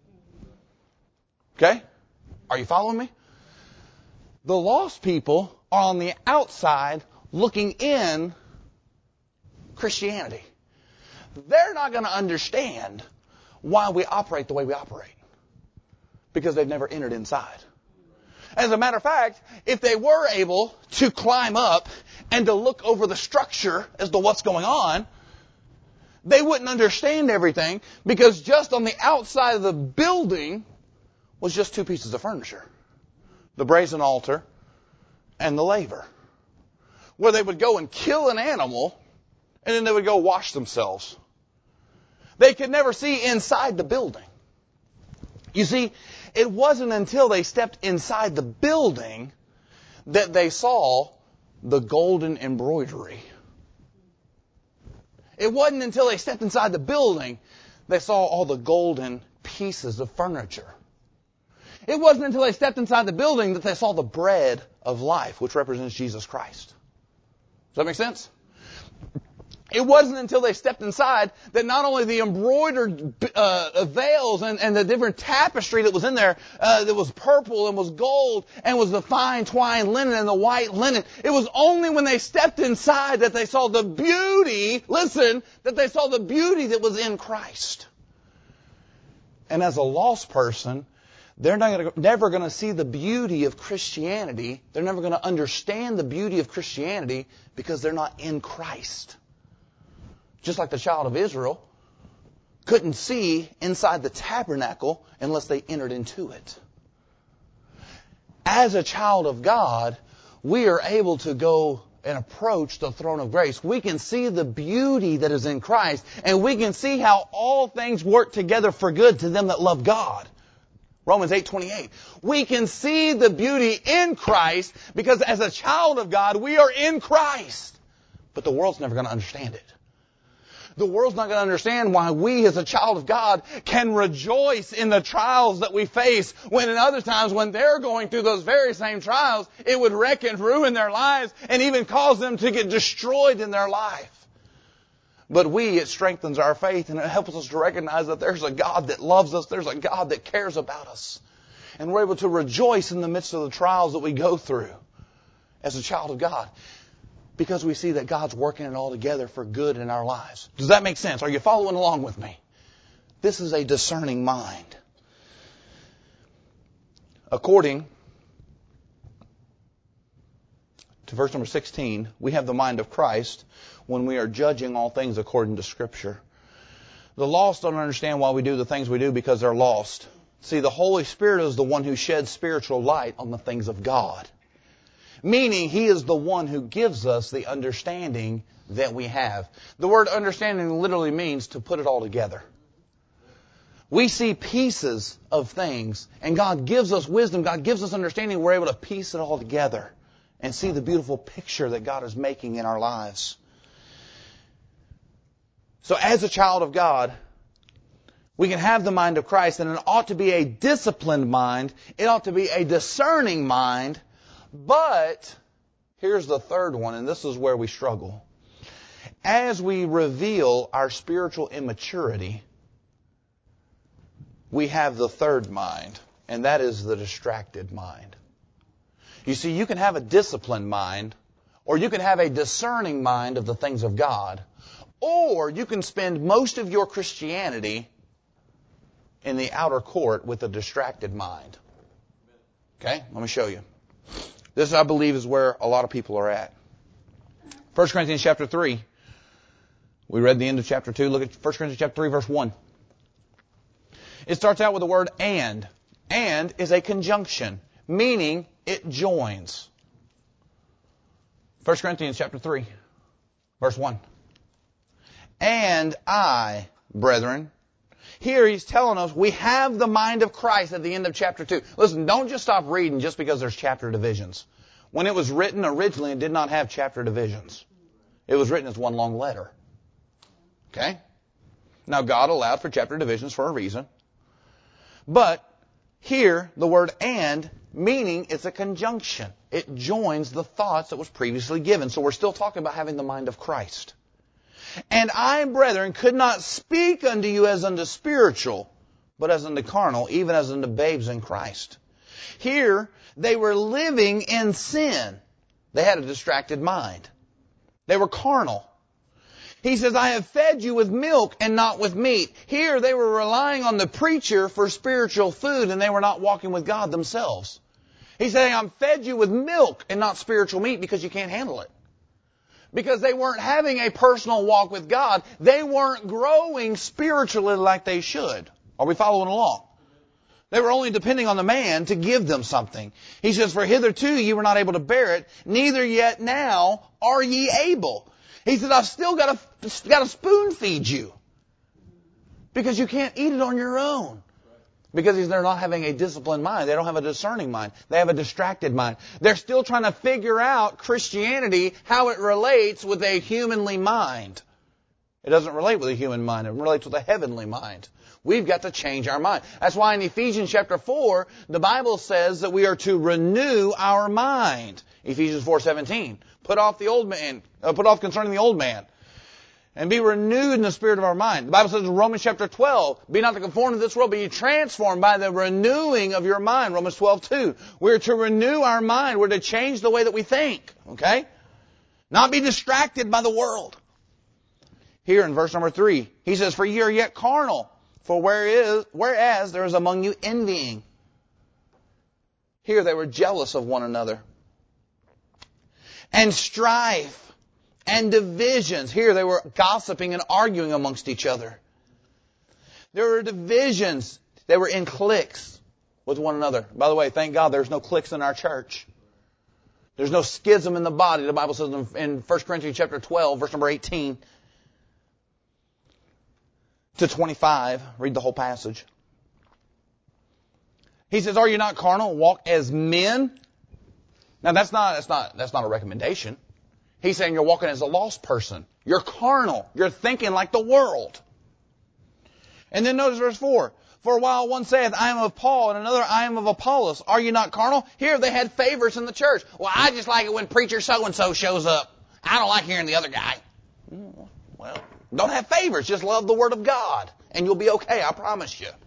Okay? Are you following me? The lost people are on the outside looking in Christianity. They're not going to understand why we operate the way we operate. Because they've never entered inside. As a matter of fact, if they were able to climb up and to look over the structure as to what's going on, they wouldn't understand everything, because just on the outside of the building was just two pieces of furniture. The brazen altar and the laver. Where they would go and kill an animal, and then they would go wash themselves. They could never see inside the building. You see, it wasn't until they stepped inside the building that they saw the golden embroidery. It wasn't until they stepped inside the building they saw all the golden pieces of furniture. It wasn't until they stepped inside the building that they saw the bread of life, which represents Jesus Christ. Does that make sense? It wasn't until they stepped inside that not only the embroidered uh, veils and, and the different tapestry that was in there, uh, that was purple and was gold and was the fine twined linen and the white linen. It was only when they stepped inside that they saw the beauty, listen, that they saw the beauty that was in Christ. And as a lost person, they're not gonna, never going to see the beauty of Christianity. They're never going to understand the beauty of Christianity because they're not in Christ. Just like the child of Israel couldn't see inside the tabernacle unless they entered into it. As a child of God, we are able to go and approach the throne of grace. We can see the beauty that is in Christ, and we can see how all things work together for good to them that love God. Romans eight twenty-eight. We can see the beauty in Christ because as a child of God, we are in Christ. But the world's never going to understand it. The world's not going to understand why we as a child of God can rejoice in the trials that we face when in other times when they're going through those very same trials, it would wreck and ruin their lives and even cause them to get destroyed in their life. But we, it strengthens our faith and it helps us to recognize that there's a God that loves us. There's a God that cares about us. And we're able to rejoice in the midst of the trials that we go through as a child of God. Because we see that God's working it all together for good in our lives. Does that make sense? Are you following along with me? This is a discerning mind. According to verse number sixteen, we have the mind of Christ when we are judging all things according to Scripture. The lost don't understand why we do the things we do because they're lost. See, the Holy Spirit is the one who sheds spiritual light on the things of God. Meaning, He is the one who gives us the understanding that we have. The word understanding literally means to put it all together. We see pieces of things, and God gives us wisdom, God gives us understanding, we're able to piece it all together and see the beautiful picture that God is making in our lives. So as a child of God, we can have the mind of Christ, and it ought to be a disciplined mind. It ought to be a discerning mind. But here's the third one, and this is where we struggle. As we reveal our spiritual immaturity, we have the third mind, and that is the distracted mind. You see, you can have a disciplined mind, or you can have a discerning mind of the things of God, or you can spend most of your Christianity in the outer court with a distracted mind. Okay, let me show you. This, I believe, is where a lot of people are at. First Corinthians chapter three. We read the end of chapter two. Look at First Corinthians chapter three, verse one. It starts out with the word and. And is a conjunction, meaning it joins. First Corinthians chapter three, verse one. And I, brethren. Here he's telling us we have the mind of Christ at the end of chapter two. Listen, don't just stop reading just because there's chapter divisions. When it was written originally, it did not have chapter divisions. It was written as one long letter. Okay? Now, God allowed for chapter divisions for a reason. But here, the word and, meaning it's a conjunction. It joins the thoughts that was previously given. So we're still talking about having the mind of Christ. And I, brethren, could not speak unto you as unto spiritual, but as unto carnal, even as unto babes in Christ. Here, they were living in sin. They had a distracted mind. They were carnal. He says, I have fed you with milk and not with meat. Here, they were relying on the preacher for spiritual food, and they were not walking with God themselves. He's saying, I'm fed you with milk and not spiritual meat because you can't handle it. Because they weren't having a personal walk with God. They weren't growing spiritually like they should. Are we following along? They were only depending on the man to give them something. He says, for hitherto you were not able to bear it, neither yet now are ye able. He said, I've still got to, got to spoon feed you. Because you can't eat it on your own. Because they're not having a disciplined mind. They don't have a discerning mind. They have a distracted mind. They're still trying to figure out Christianity, how it relates with a humanly mind. It doesn't relate with a human mind. It relates with a heavenly mind. We've got to change our mind. That's why in Ephesians chapter four, the Bible says that we are to renew our mind. Ephesians four seventeen. Put off the old man. Uh, put off concerning the old man. And be renewed in the spirit of our mind. The Bible says in Romans chapter twelve, be not conformed to this world, but ye transformed by the renewing of your mind. Romans twelve two. We're to renew our mind. We're to change the way that we think. Okay? Not be distracted by the world. Here in verse number three, he says, for ye are yet carnal, for where is, whereas there is among you envying. Here they were jealous of one another. And strife. And divisions. Here they were gossiping and arguing amongst each other. There were divisions. They were in cliques with one another. By the way, thank God there's no cliques in our church. There's no schism in the body. The Bible says in First Corinthians chapter twelve, verse number eighteen to twenty-five. Read the whole passage. He says, are you not carnal? Walk as men. Now that's not, that's not, that's not a recommendation. He's saying you're walking as a lost person. You're carnal. You're thinking like the world. And then notice verse four. For a while one saith, I am of Paul, and another, I am of Apollos. Are you not carnal? Here they had favors in the church. Well, I just like it when preacher so-and-so shows up. I don't like hearing the other guy. Well, don't have favors. Just love the Word of God. And you'll be okay, I promise you.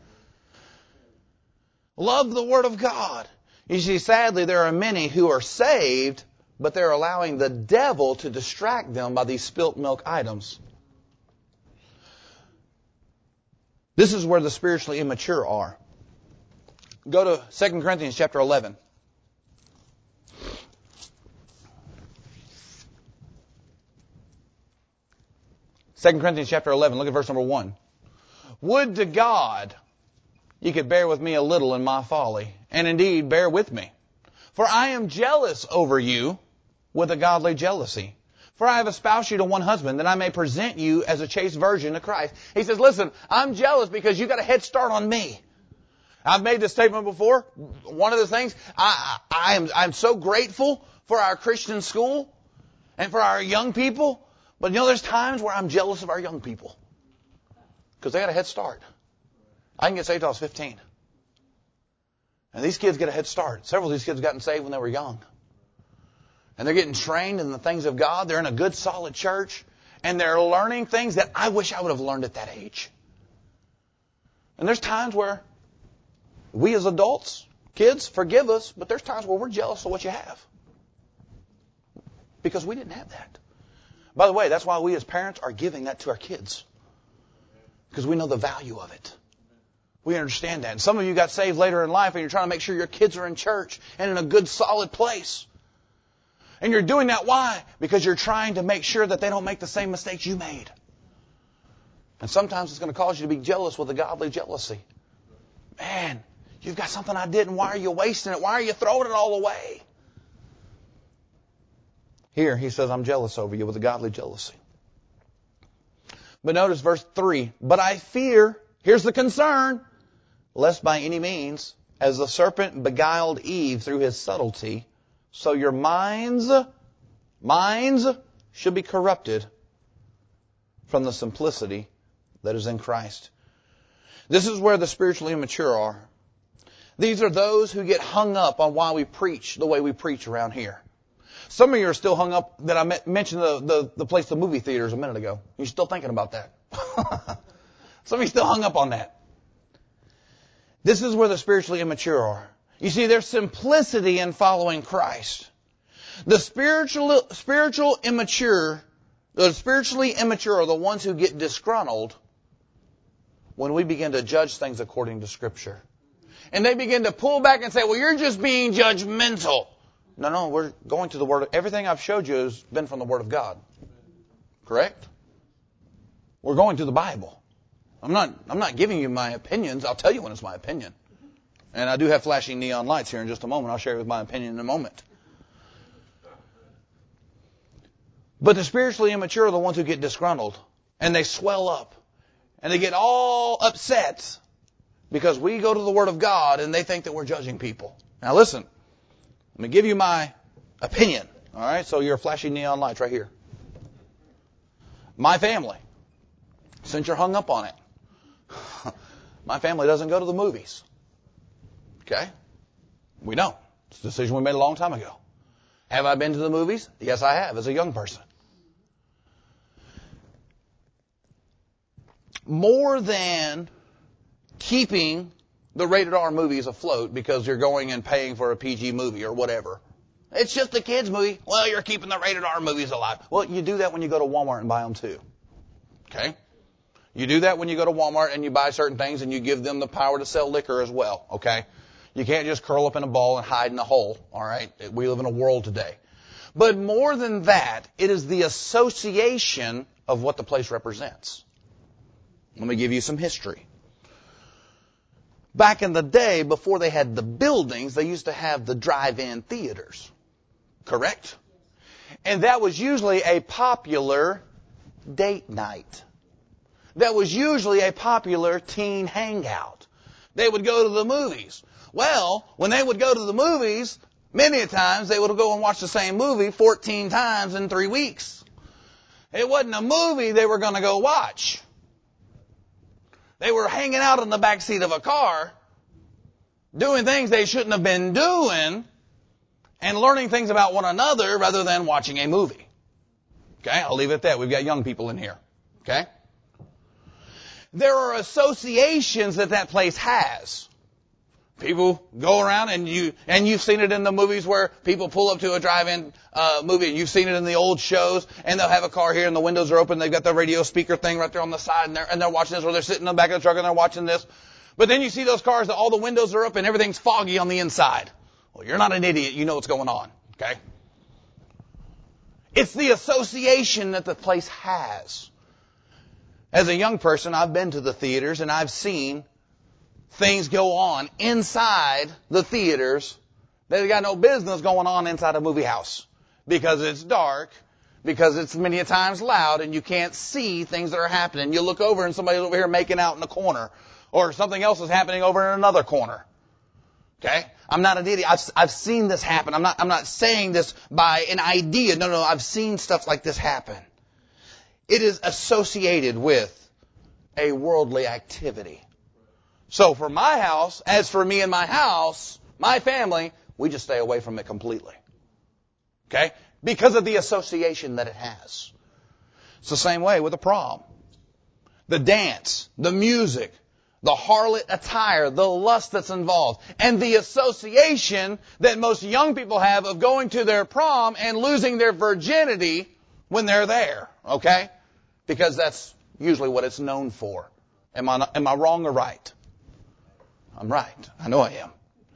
Love the Word of God. You see, sadly, there are many who are saved, but they're allowing the devil to distract them by these spilt milk items. This is where the spiritually immature are. Go to Second Corinthians chapter eleven. Second Corinthians chapter eleven, look at verse number one. Would to God ye could bear with me a little in my folly, and indeed bear with me. For I am jealous over you with a godly jealousy. For I have espoused you to one husband, that I may present you as a chaste virgin to Christ. He says, listen, I'm jealous because you got a head start on me. I've made this statement before. One of the things, I, I am I'm so grateful for our Christian school and for our young people. But you know, there's times where I'm jealous of our young people because they got a head start. I didn't get saved till I was fifteen. And these kids get a head start. Several of these kids gotten saved when they were young. And they're getting trained in the things of God. They're in a good, solid church. And they're learning things that I wish I would have learned at that age. And there's times where we as adults, kids, forgive us, but there's times where we're jealous of what you have. Because we didn't have that. By the way, that's why we as parents are giving that to our kids. Because we know the value of it. We understand that. And some of you got saved later in life and you're trying to make sure your kids are in church and in a good, solid place. And you're doing that, why? Because you're trying to make sure that they don't make the same mistakes you made. And sometimes it's going to cause you to be jealous with a godly jealousy. Man, you've got something I did, and why are you wasting it? Why are you throwing it all away? Here he says, I'm jealous over you with a godly jealousy. But notice verse three. But I fear, here's the concern, lest by any means, as the serpent beguiled Eve through his subtlety, so your minds, minds should be corrupted from the simplicity that is in Christ. This is where the spiritually immature are. These are those who get hung up on why we preach the way we preach around here. Some of you are still hung up that I mentioned the, the, the place, the movie theaters a minute ago. You're still thinking about that. Some of you still hung up on that. This is where the spiritually immature are. You see, there's simplicity in following Christ. The spiritual, spiritual immature, the spiritually immature are the ones who get disgruntled when we begin to judge things according to Scripture. And they begin to pull back and say, well, you're just being judgmental. No, no, we're going to the Word. Everything I've showed you has been from the Word of God. Correct? We're going to the Bible. I'm not, I'm not giving you my opinions. I'll tell you when it's my opinion. And I do have flashing neon lights here in just a moment. I'll share with my opinion in a moment. But the spiritually immature are the ones who get disgruntled. And they swell up. And they get all upset because we go to the Word of God and they think that we're judging people. Now listen, let me give you my opinion. All right, so your flashing neon lights right here. My family, since you're hung up on it, my family doesn't go to the movies. Okay? We don't. It's a decision we made a long time ago. Have I been to the movies? Yes, I have, as a young person. more than keeping the rated R movies afloat because you're going and paying for a P G movie or whatever. It's just a kid's movie. Well, you're keeping the rated R movies alive. Well, you do that when you go to Walmart and buy them too. Okay? You do that when you go to Walmart and you buy certain things and you give them the power to sell liquor as well. Okay? You can't just curl up in a ball and hide in a hole. All right? We live in a world today. But more than that, it is the association of what the place represents. Let me give you some history. Back in the day, before they had the buildings, they used to have the drive-in theaters. Correct? And that was usually a popular date night. That was usually a popular teen hangout. They would go to the movies. Well, when they would go to the movies, many a times they would go and watch the same movie fourteen times in three weeks. It wasn't a movie they were going to go watch. They were hanging out in the back seat of a car, doing things they shouldn't have been doing, and learning things about one another rather than watching a movie. Okay, I'll leave it at that. We've got young people in here. Okay? There are associations that that place has. People go around and you, and you've seen it in the movies where people pull up to a drive-in uh, movie, and you've seen it in the old shows, and they'll have a car here and the windows are open, they've got the radio speaker thing right there on the side, and they're, and they're watching this, or they're sitting in the back of the truck and they're watching this. But then you see those cars that all the windows are up and everything's foggy on the inside. Well, you're not an idiot, you know what's going on, okay? It's the association that the place has. As a young person, I've been to the theaters and I've seen things go on inside the theaters that have got no business going on inside a movie house. Because it's dark, because it's many a times loud, and you can't see things that are happening. You look over and somebody's over here making out in the corner, or something else is happening over in another corner. Okay? I'm not an idiot. I've, I've seen this happen. I'm not, I'm not saying this by an idea. No, no, I've seen stuff like this happen. It is associated with a worldly activity. So for my house, as for me and my house, my family, we just stay away from it completely. Okay? Because of the association that it has. It's the same way with the prom. The dance, the music, the harlot attire, the lust that's involved, and the association that most young people have of going to their prom and losing their virginity when they're there. Okay? Because that's usually what it's known for. Am I, am I wrong or right? I'm right. I know I am.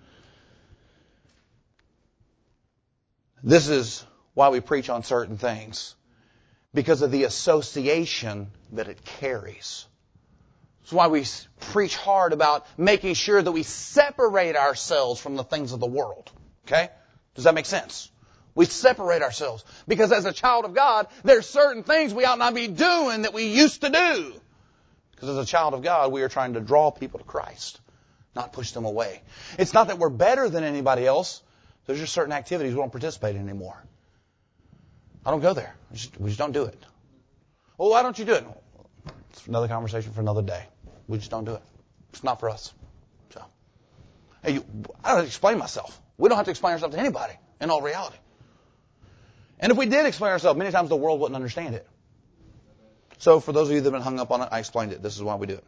This is why we preach on certain things. Because of the association that it carries. That's why we preach hard about making sure that we separate ourselves from the things of the world. Okay? Does that make sense? We separate ourselves. Because as a child of God, there's certain things we ought not be doing that we used to do. Because as a child of God, we are trying to draw people to Christ, not push them away. It's not that we're better than anybody else. There's just certain activities we don't participate in anymore. I don't go there. We just, we just don't do it. Well, why don't you do it? It's another conversation for another day. We just don't do it. It's not for us. So, hey, you, I don't have to explain myself. We don't have to explain ourselves to anybody in all reality. And if we did explain ourselves, many times the world wouldn't understand it. So for those of you that have been hung up on it, I explained it. This is why we do it.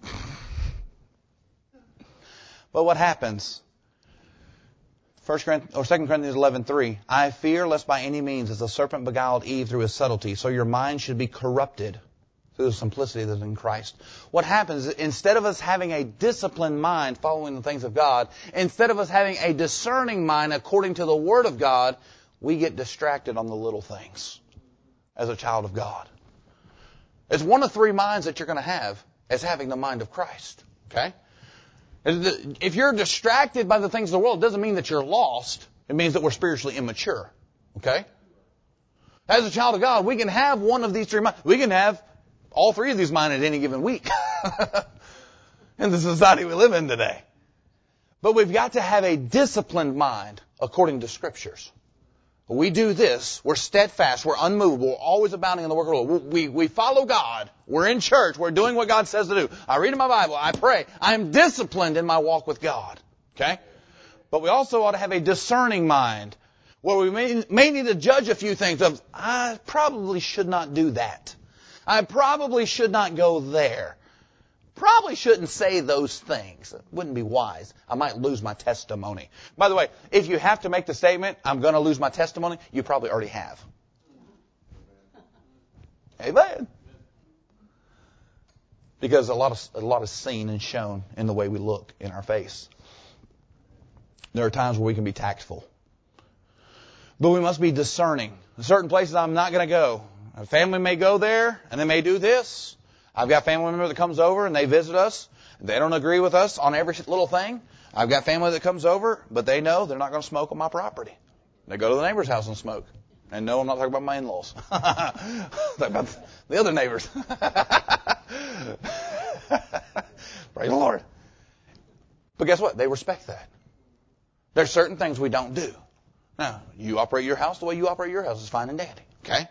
But what happens? First Corinthians, or Second Corinthians eleven three. I fear lest by any means, as the serpent beguiled Eve through his subtlety, so your mind should be corrupted through the simplicity that is in Christ. What happens is, instead of us having a disciplined mind following the things of God, instead of us having a discerning mind according to the Word of God, we get distracted on the little things as a child of God. It's one of three minds that you're going to have as having the mind of Christ. Okay? If you're distracted by the things of the world, it doesn't mean that you're lost. It means that we're spiritually immature. Okay? As a child of God, we can have one of these three minds. We can have all three of these minds at any given week in the society we live in today. But we've got to have a disciplined mind according to Scriptures. We do this, we're steadfast, we're unmovable, we're always abounding in the work of the Lord. We, we follow God, we're in church, we're doing what God says to do. I read in my Bible, I pray, I'm disciplined in my walk with God. Okay? But we also ought to have a discerning mind, where we may, may need to judge a few things of, I probably should not do that. I probably should not go there. probably shouldn't say those things. It wouldn't be wise. I might lose my testimony. By the way, if you have to make the statement, I'm going to lose my testimony, you probably already have. Amen. Because a lot of a lot is seen and shown in the way we look in our face. There are times where we can be tactful. But we must be discerning. In certain places I'm not going to go. A family may go there and they may do this. I've got a family member that comes over and they visit us. They don't agree with us on every little thing. I've got family that comes over, but they know they're not going to smoke on my property. They go to the neighbor's house and smoke. And no, I'm not talking about my in-laws. I'm talking about the other neighbors. Praise the Lord. But guess what? They respect that. There's certain things we don't do. Now, you operate your house the way you operate your house is fine and dandy. Okay?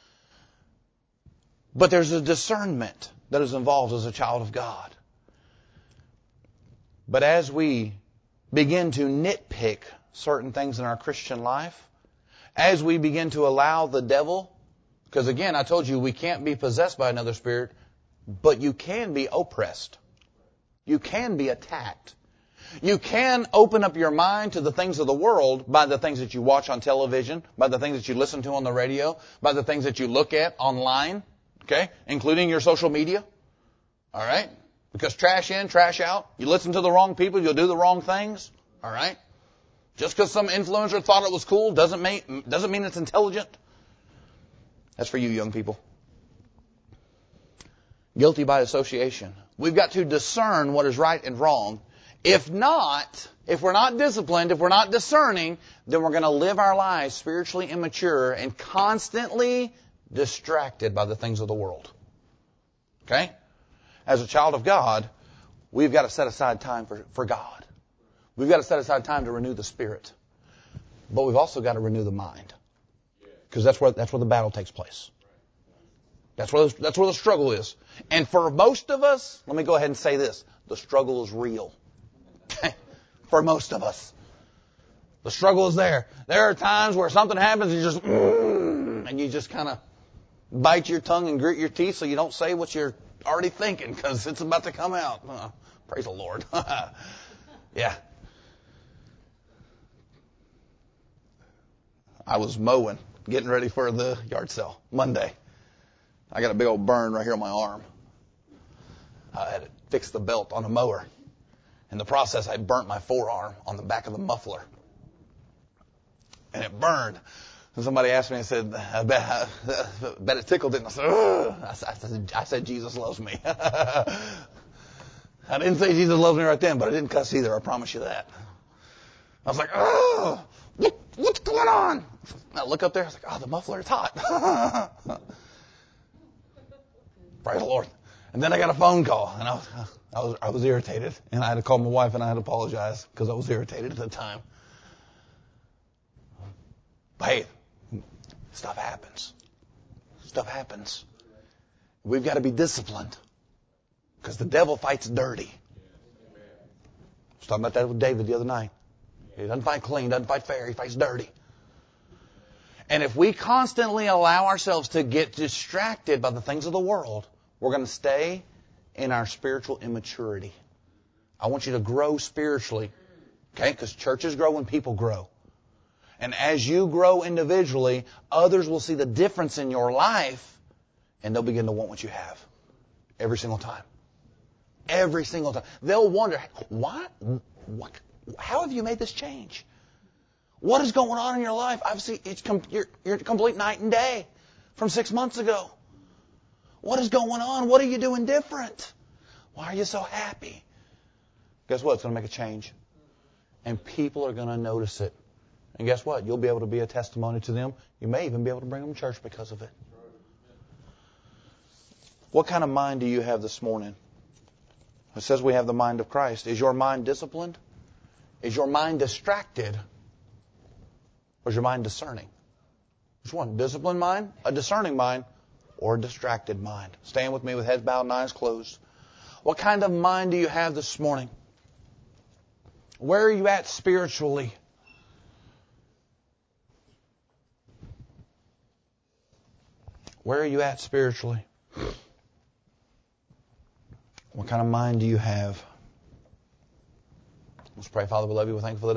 But there's a discernment that is involved as a child of God. But as we begin to nitpick certain things in our Christian life, as we begin to allow the devil, because again, I told you we can't be possessed by another spirit, but you can be oppressed. You can be attacked. You can open up your mind to the things of the world by the things that you watch on television, by the things that you listen to on the radio, by the things that you look at online, okay, including your social media. All right? Because trash in, trash out. You listen to the wrong people, you'll do the wrong things. All right? Just because some influencer thought it was cool doesn't mean, doesn't mean it's intelligent. That's for you young people. Guilty by association. We've got to discern what is right and wrong. If not, if we're not disciplined, if we're not discerning, then we're going to live our lives spiritually immature and constantly distracted by the things of the world. Okay? As a child of God, we've got to set aside time for, for God. We've got to set aside time to renew the spirit. But we've also got to renew the mind. Because that's where, that's where the battle takes place. That's where, the, that's where the struggle is. And for most of us, let me go ahead and say this, the struggle is real. For most of us. The struggle is there. There are times where something happens and you just, mm, and you just kind of bite your tongue and grit your teeth so you don't say what you're already thinking because it's about to come out. Oh, praise the Lord. Yeah. I was mowing, getting ready for the yard sale Monday. I got a big old burn right here on my arm. I had to fix the belt on a mower. In the process, I burnt my forearm on the back of the muffler. And it burned. And somebody asked me and said, I bet, I bet it tickled it. And I said, ugh. I said, I said, Jesus loves me. I didn't say Jesus loves me right then, but I didn't cuss either. I promise you that. I was like, oh, what, what's going on? I look up there. I was like, oh, the muffler is hot. Praise the Lord. And then I got a phone call, and I was, I was, I was irritated, and I had to call my wife, and I had to apologize because I was irritated at the time. But hey, stuff happens. Stuff happens. We've got to be disciplined because the devil fights dirty. I was talking about that with David the other night. He doesn't fight clean, doesn't fight fair, he fights dirty. And if we constantly allow ourselves to get distracted by the things of the world, we're going to stay in our spiritual immaturity. I want you to grow spiritually, okay? Because churches grow when people grow. And as you grow individually, others will see the difference in your life, and they'll begin to want what you have every single time. Every single time. They'll wonder, why? What? How have you made this change? What is going on in your life? I've seen it's com- you're, you're complete night and day from six months ago. What is going on? What are you doing different? Why are you so happy? Guess what? It's going to make a change. And people are going to notice it. And guess what? You'll be able to be a testimony to them. You may even be able to bring them to church because of it. What kind of mind do you have this morning? It says we have the mind of Christ. Is your mind disciplined? Is your mind distracted? Or is your mind discerning? Which one? Disciplined mind, a discerning mind, or a distracted mind? Stand with me with heads bowed and eyes closed. What kind of mind do you have this morning? Where are you at spiritually? Where are you at spiritually? What What kind of mind do you have? Let's pray. Father, we love you. We're thankful that